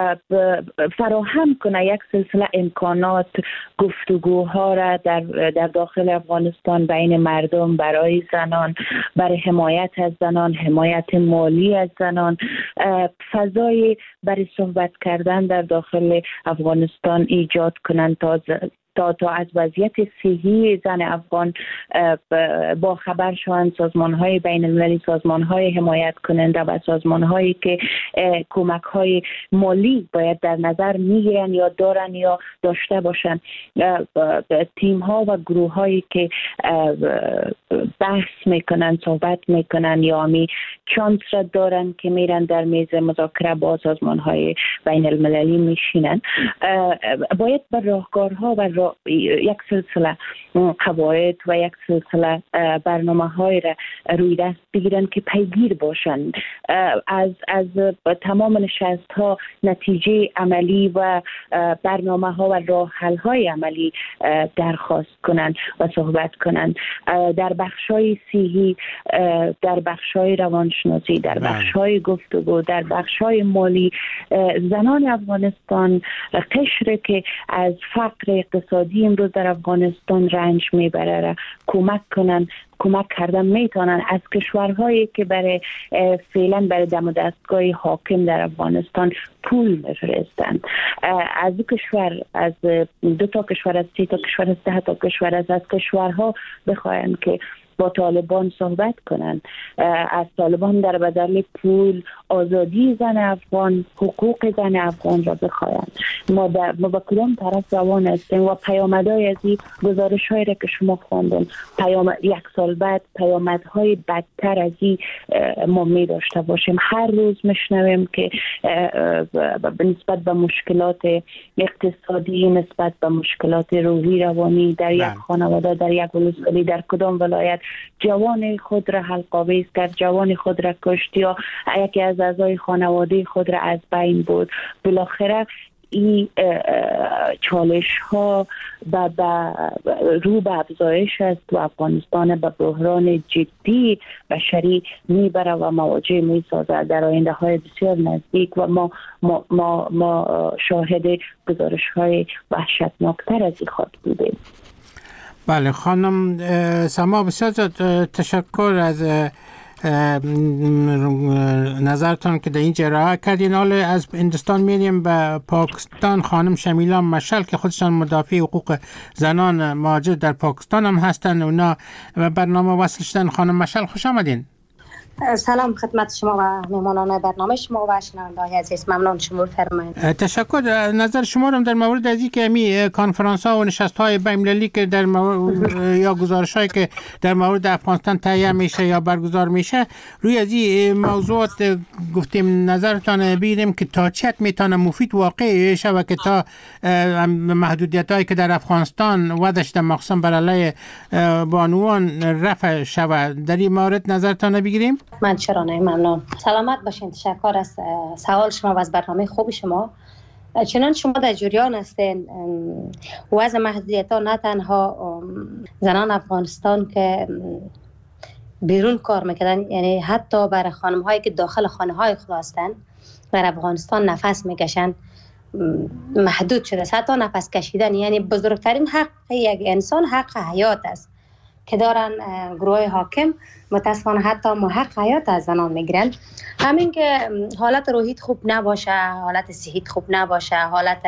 فراهم کنه یک سلسله امکانات گفتگوها را در در داخل افغانستان بین مردم برای زنان، برای حمایت از زنان، حمایت مالی از زنان، فضای برای صحبت کردن در داخل افغانستان ایجاد کنند تا تا تا از وضعیت صحی زن افغان با خبر شوند. سازمان‌های بین المللی، سازمان‌های حمایت کننده و سازمان‌هایی که کمک‌های مالی باید در نظر میگیرن یا دارن یا داشته باشن، تیم‌ها و گروه‌هایی که بحث میکنن، صحبت میکنن یا می شانس را دارن که میرن در میز مذاکره با سازمان های بین المللی میشینن. باید بر راهکارها و راه... یک سلسله قواعد و یک سلسله برنامه های را روی دست بگیرن که پیگیر باشند از از تمام نشست ها نتیجه عملی و برنامه ها و راه حل های عملی درخواست کنند و صحبت کنند. در بخش های صحی، در بخش های روانشناسی، در بخش های گفتگو، در بخش های مالی، زنان افغانستان قشر که از فقر اقتصادی امروز در افغانستان رنج میبره را کمک کنن، کمک کردن میتونن. از کشورهایی که برای فعلا برای دم و دستگاه حاکم در افغانستان پول میفرستن، از دو کشور، از دو تا کشور، از سه تا کشور، از ده تا کشور، از از کشورها بخواین که با طالبان صحبت کنن، از طالبان در بدل پول آزادی زن افغان، حقوق زن افغان را بخواین. ما در ما با کدام طرف روان هستیم و پیامدهای از این گزارش هایی را که شما خواندن، پیامد یک سال بعد پیامدهای بدتر از این ما می داشته باشیم. هر روز میشنویم که نسبت به مشکلات اقتصادی، نسبت به مشکلات روحی روانی در یک خانواده، در یک ولسوالی، در کدام ولایت جوان خود را حلق‌آویز کرد، جوان خود را کشت یا یکی از اعضای خانواده خود را از بین برد. بالاخره این چالش ها با رو به افزایش است و افغانستان به بحران جدی بشری میبره و مواجه میسازه در آینده های بسیار نزدیک و ما ما ما, ما شاهد گزارش های وحشتناکتر از این خواهد بودیم.
بله خانم سما، بسیار تشکر از نظرتان که در این ارائه کردین. حالا از هندوستان میریم به پاکستان. خانم شمیلا مشعل که خودشان مدافع حقوق زنان مهاجر در پاکستان هم هستن، اونا به برنامه وصل شدن. خانم مشعل خوش آمدین.
سلام خدمت شما و مهمانان برنامه شما و شنونده‌های عزیز. ممنون شما فرمایید.
تشکر. نظر شما رو در مورد از اینکه می کنفرانس ها و نشست های بین المللی که در مورد یا گزارش هایی که در مورد افغانستان تهیه میشه یا برگزار میشه، روی از این موضوعات گفتیم نظرتان بگیریم که تا چه میتونه مفید واقع شه و که تا محدودیت هایی که در افغانستان وضعش در مخصوصا بر علیه بانوان رفع شود. در این مورد نظرتان بگیریم.
من چرا نه، ممنون. سلامت باشین. تشکر از سوال شما و از برنامه خوب شما. چنان شما در جریان هستین وضع محدودیت ها نه تنها زنان افغانستان که بیرون کار میکردن، یعنی حتی برای خانم هایی که داخل خانه های خود هستن در افغانستان نفس میکشن محدود شده. حتی نفس کشیدن، یعنی بزرگترین حق یک انسان حق حیات است که دارن گروه حاکم متاسفانه حتی حق حیات از زنان میگیرن. همین که حالت روحیت خوب نباشه، حالت صحیت خوب نباشه، حالت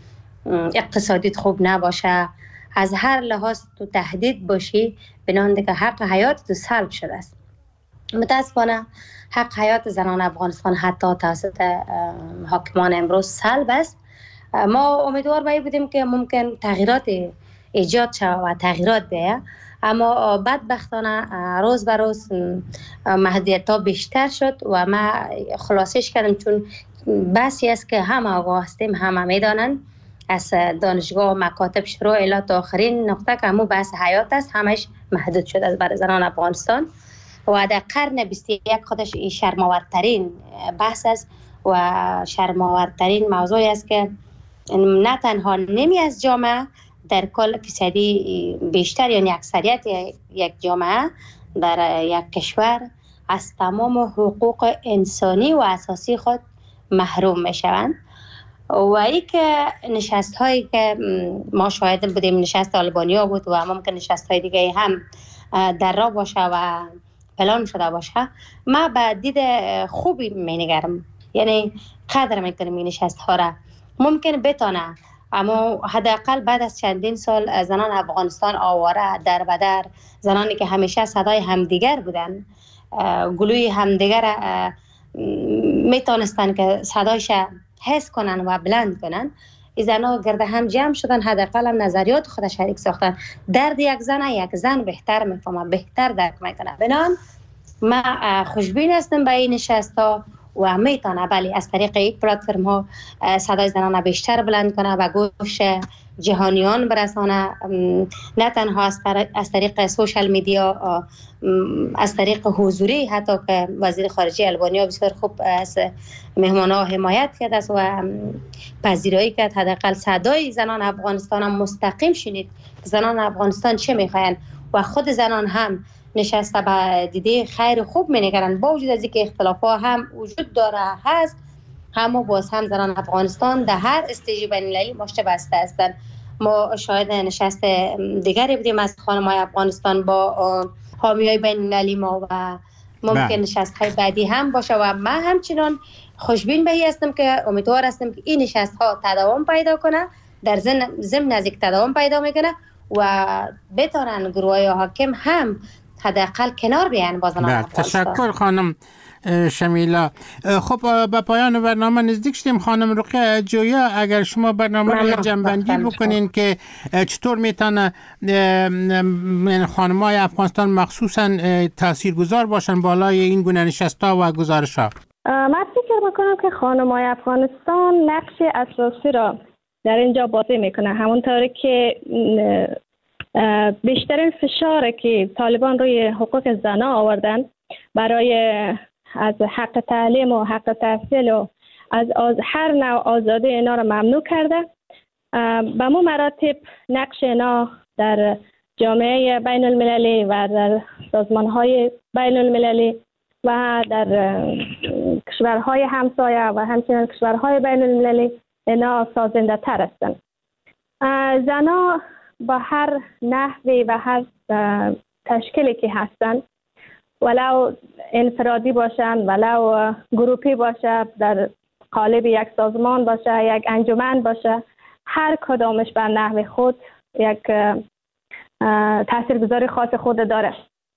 اقتصادیت خوب نباشه، از هر لحاظ تو تهدید باشی، بنابراین که حق حیات تو سلب شده است. متاسفانه حق حیات زنان افغانستان حتی توسط حاکمان امروز سلب است. ما امیدوار بایی بودیم که ممکن تغییرات ایجاد شود و تغییرات بیاید، اما بدبختانه روز به روز محدودیت ها بیشتر شد و ما خلاصش کردم چون بحثی است که همه آگاه هستیم، همه میدانند، از دانشگاه و مکاتب شروع الی تا آخرین نقطه که همون بحث حیات است، همش محدود شد از برای زنان افغانستان و در قرن بیست و یک خودش شرم‌آورترین بحث است و شرم‌آورترین موضوعی است که نه تنها نیمی از جامعه در کل فیصدی بیشتر یعنی اکثریت یک جامعه در یک کشور از تمام حقوق انسانی و اساسی خود محروم می شوند. و ای که نشست هایی که ما شاهد بودیم نشست آلبانیا بود و ممکن نشست های دیگه هم در راه باشه و پلان شده باشه، ما به دید خوبی می نگرم، یعنی قدر می کنیم این نشست ها را. ممکن بتانه، اما حداقل بعد از چندین سال زنان افغانستان آواره در بدر، زنانی که همیشه صدای همدیگر بودن، گلوی همدیگر میتونستن که صدایش حس کنن و بلند کنن، این زنها گرد هم جمع شدن، حداقل هم نظریات خود شریک ساختن. درد یک زن یک زن بهتر میفهمه، بهتر درک میکنه. بنان ما خوشبین هستم به این نشست ها و میتونه بله از طریق این پلتفرم ها صدای زنان بیشتر بلند کنه و گوش جهانیان برسانه، نه تنها از طریق سوشال میدیا، از طریق حضوری، حتی که وزیر خارجه البانیا بسیار خوب از مهمان ها حمایت کرد است و پذیرایی کرد حداقل صدای زنان افغانستان هم مستقیم شنید که زنان افغانستان چه میخواین و خود زنان هم نشسته به دیده خیر خوب مینگرند، با وجود از اینکه اختلاف ها هم وجود داره هست، اما باز هم زنان افغانستان در هر استیج بین المللی مشت بسته هستند. ما شاهد نشست دیگری بودیم از خانم‌های افغانستان با حامیای بین المللی ما و ممکن نشست های بعدی هم باشه و من همچنان خوشبین به این هستم که امیدوار هستم که این نشست ها تداوم پیدا کنه، در ضمن از یک تداوم پیدا میکنه و بتونن گروه حاکم هم حداقل کنار بیان با زنان افغانستان.
تشکر خانم شمیلا. خب به پایان برنامه نزدیک شدیم. خانم رقیه جویا، اگر شما برنامه رو جنبندی بکنین که چطور میتونه خانم‌های افغانستان مخصوصا تاثیرگذار باشن بالای این گونه نشست‌ها و گزارش‌ها.
من فکر میکنم که خانم‌های افغانستان نقش اساسی را در اینجا بازی میکنه، همونطوری که بیشترین فشار که طالبان روی حقوق زنان آوردن برای از حق تعلیم و حق تحصیل و از, از هر نوع آزادی اینا را ممنوع کرده. به مو مراتب نقش اینا در جامعه بین المللی و در سازمان های بین المللی و در کشورهای همسایه و همچنین کشورهای بین المللی اینا سازنده تر هستند. زنا با هر نحوی و هر تشکیلی که هستند، ولو انفرادی باشند ولو گروپی باشه، در قالب یک سازمان باشه، یک انجمن باشه، هر کدامش بر نحو خود یک تاثیرگذاری خاص خود داره.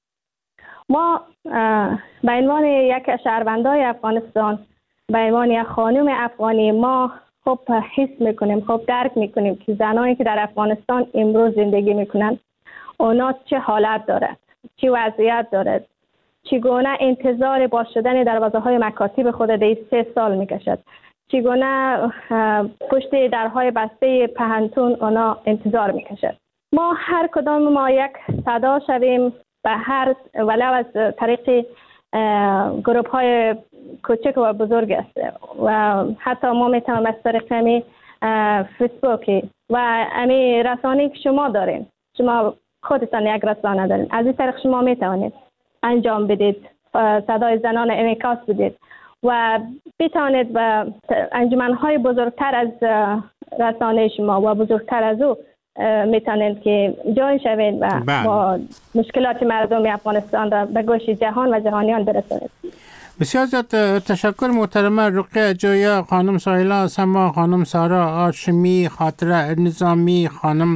ما به عنوان یک شهروندای افغانستان، به عنوان یک خانم افغانی، ما خب حس میکنیم، خب درک میکنیم که زنانی که در افغانستان امروز زندگی میکنن اونا چه حالت دارد، چه وضعیت دارد، چگونه انتظار باز شدن دروازه های مکاتب خود در سه سال میکشد، چگونه پشت درهای بسته پهنتون اونا انتظار میکشد. ما هر کدام ما یک صدا شویم به هر ولو از طریق گروپ های کوچک و بزرگ است و حتی ما میتونیم از طریق همی فیسبوکی و همی رسانه‌ای که شما دارین، شما خودتان یک رسانه دارین، از این طریق شما میتونید انجام بدید، صدای زنان انعکاس بدید و بتوانید به انجمن‌های بزرگتر از رسانه شما و بزرگتر از او میتونید که جوین شوید و با مشکلات مردم افغانستان را به گوش جهان و جهانیان برسانید.
بسیار زیاد تشکر محترمه رقیه جویا، خانم سایلا سما، خانم سارا هاشمی، خاطره نظامی، خانم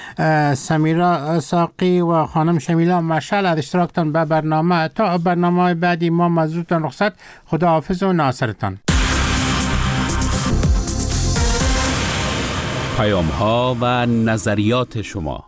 سمیرا ساقی و خانم شمیلا مشعل از اشتراکتان به برنامه. تا برنامه بعدی ما مزودتان رخصت. خداحافظ و ناصرتان.
پیام ها و نظریات شما.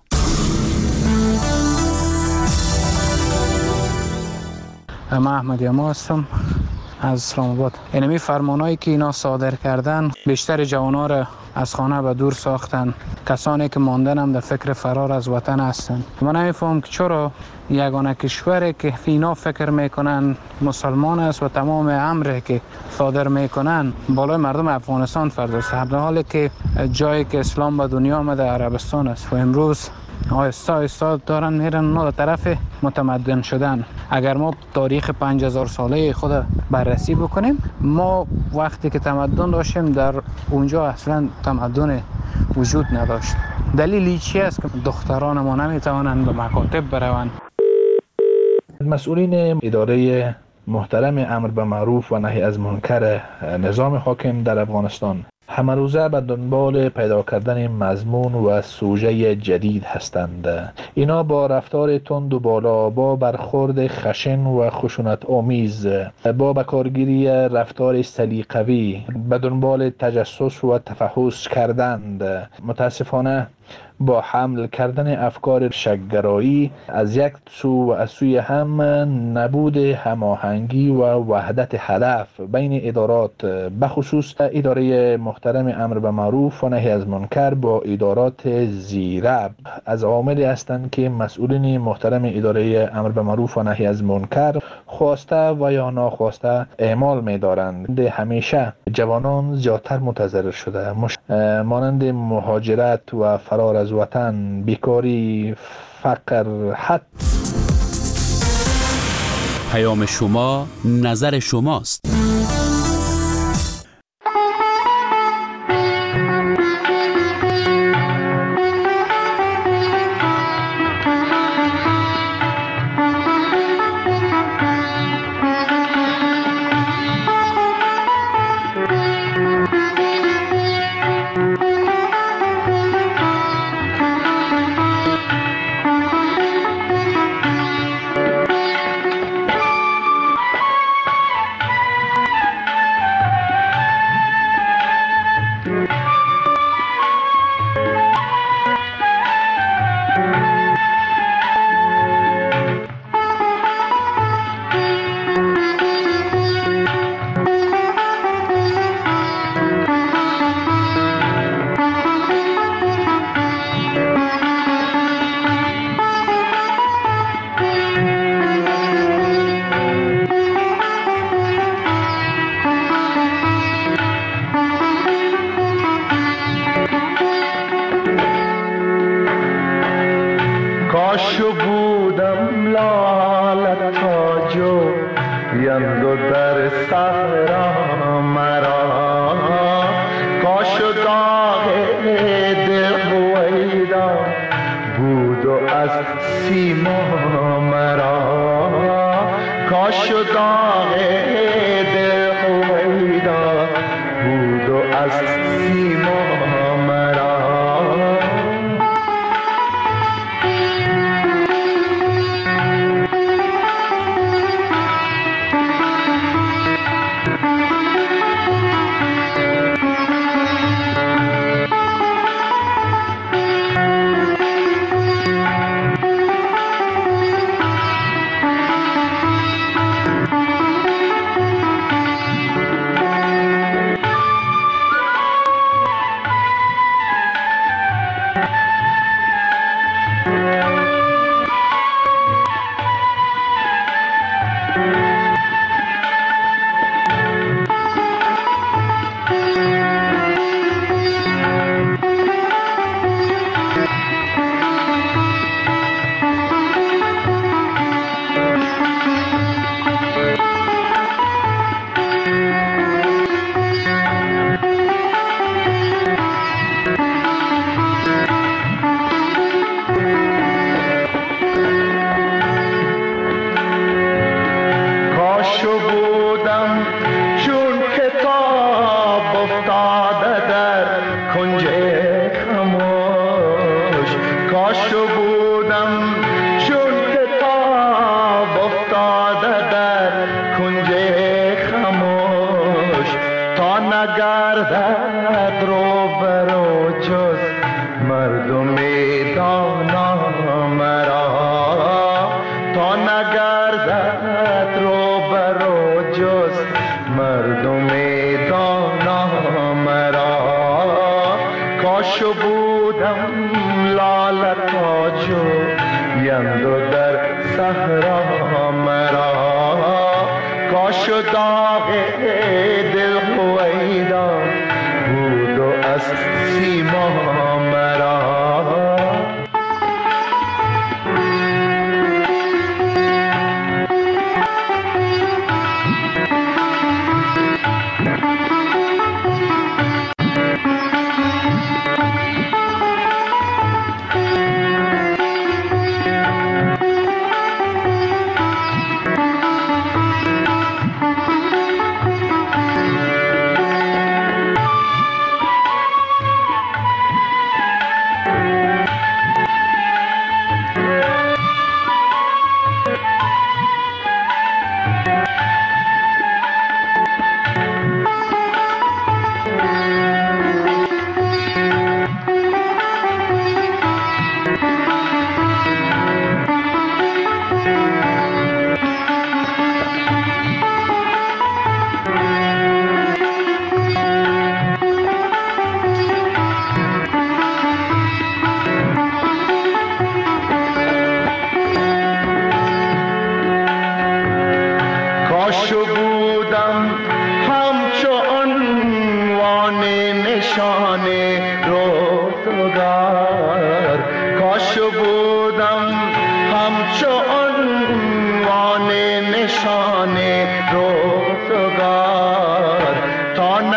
من احمد یما هستم از اسلام آباد. اینمی فرمانایی که اینا صادر کردن بیشتر جوانا را از خانه به دور ساختن، کسانی که ماندن هم در فکر فرار از وطن هستن. من نمیفهم که چرا یگانه کشوری که اینا فکر میکنن مسلمان است و تمام امری که صادر میکنن بالای مردم افغانستان فرداست، در حالی که جایی که اسلام به دنیا آمده عربستان است و امروز آهسته آهسته دارن میرن اونا در طرف متمدن شدن. اگر ما تاریخ پنج هزار ساله خود بررسی بکنیم، ما وقتی که تمدن داشتیم در اونجا اصلا تمدن وجود نداشت. دلیلی چی است که دختران ما نمیتوانند به مکاتب بروند؟
مسئولین اداره محترم امر به معروف و نهی از منکر نظام حاکم در افغانستان همه روزه به دنبال پیدا کردن مضمون و سوژه جدید هستند. اینا با رفتار تند و بالا، با برخورد خشن و خشونت آمیز، با بکارگیری رفتار سلیقه‌ای به دنبال تجسس و تفحص کردند. متاسفانه با حمل کردن افکار شک‌گرایی از یک سو و از سوی هم نبود هماهنگی و وحدت هدف بین ادارات، بخصوص اداره محترم امر به معروف و نهی از منکر با ادارات زیرب، از عواملی هستند که مسئولین محترم اداره امر به معروف و نهی از منکر خواسته و یا ناخواسته اعمال می دارند. همیشه جوانان زیادتر متضرر شده، مش... مانند مهاجرت و فرار از وطن، بیکاری، فقر، حد.
پیام شما نظر شماست.
کاشو بودم لال تاجو یندو در صحرا مرا، کاشو داغ دل بویدا بود و از سیما مرا، کاشو داغ دل بویدا بود و از سیما مرا.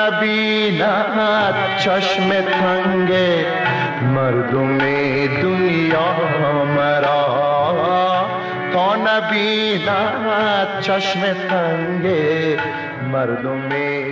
نبیند چشم تنگ مردم دنیا مرا، تا نبیند چشم تنگ مردم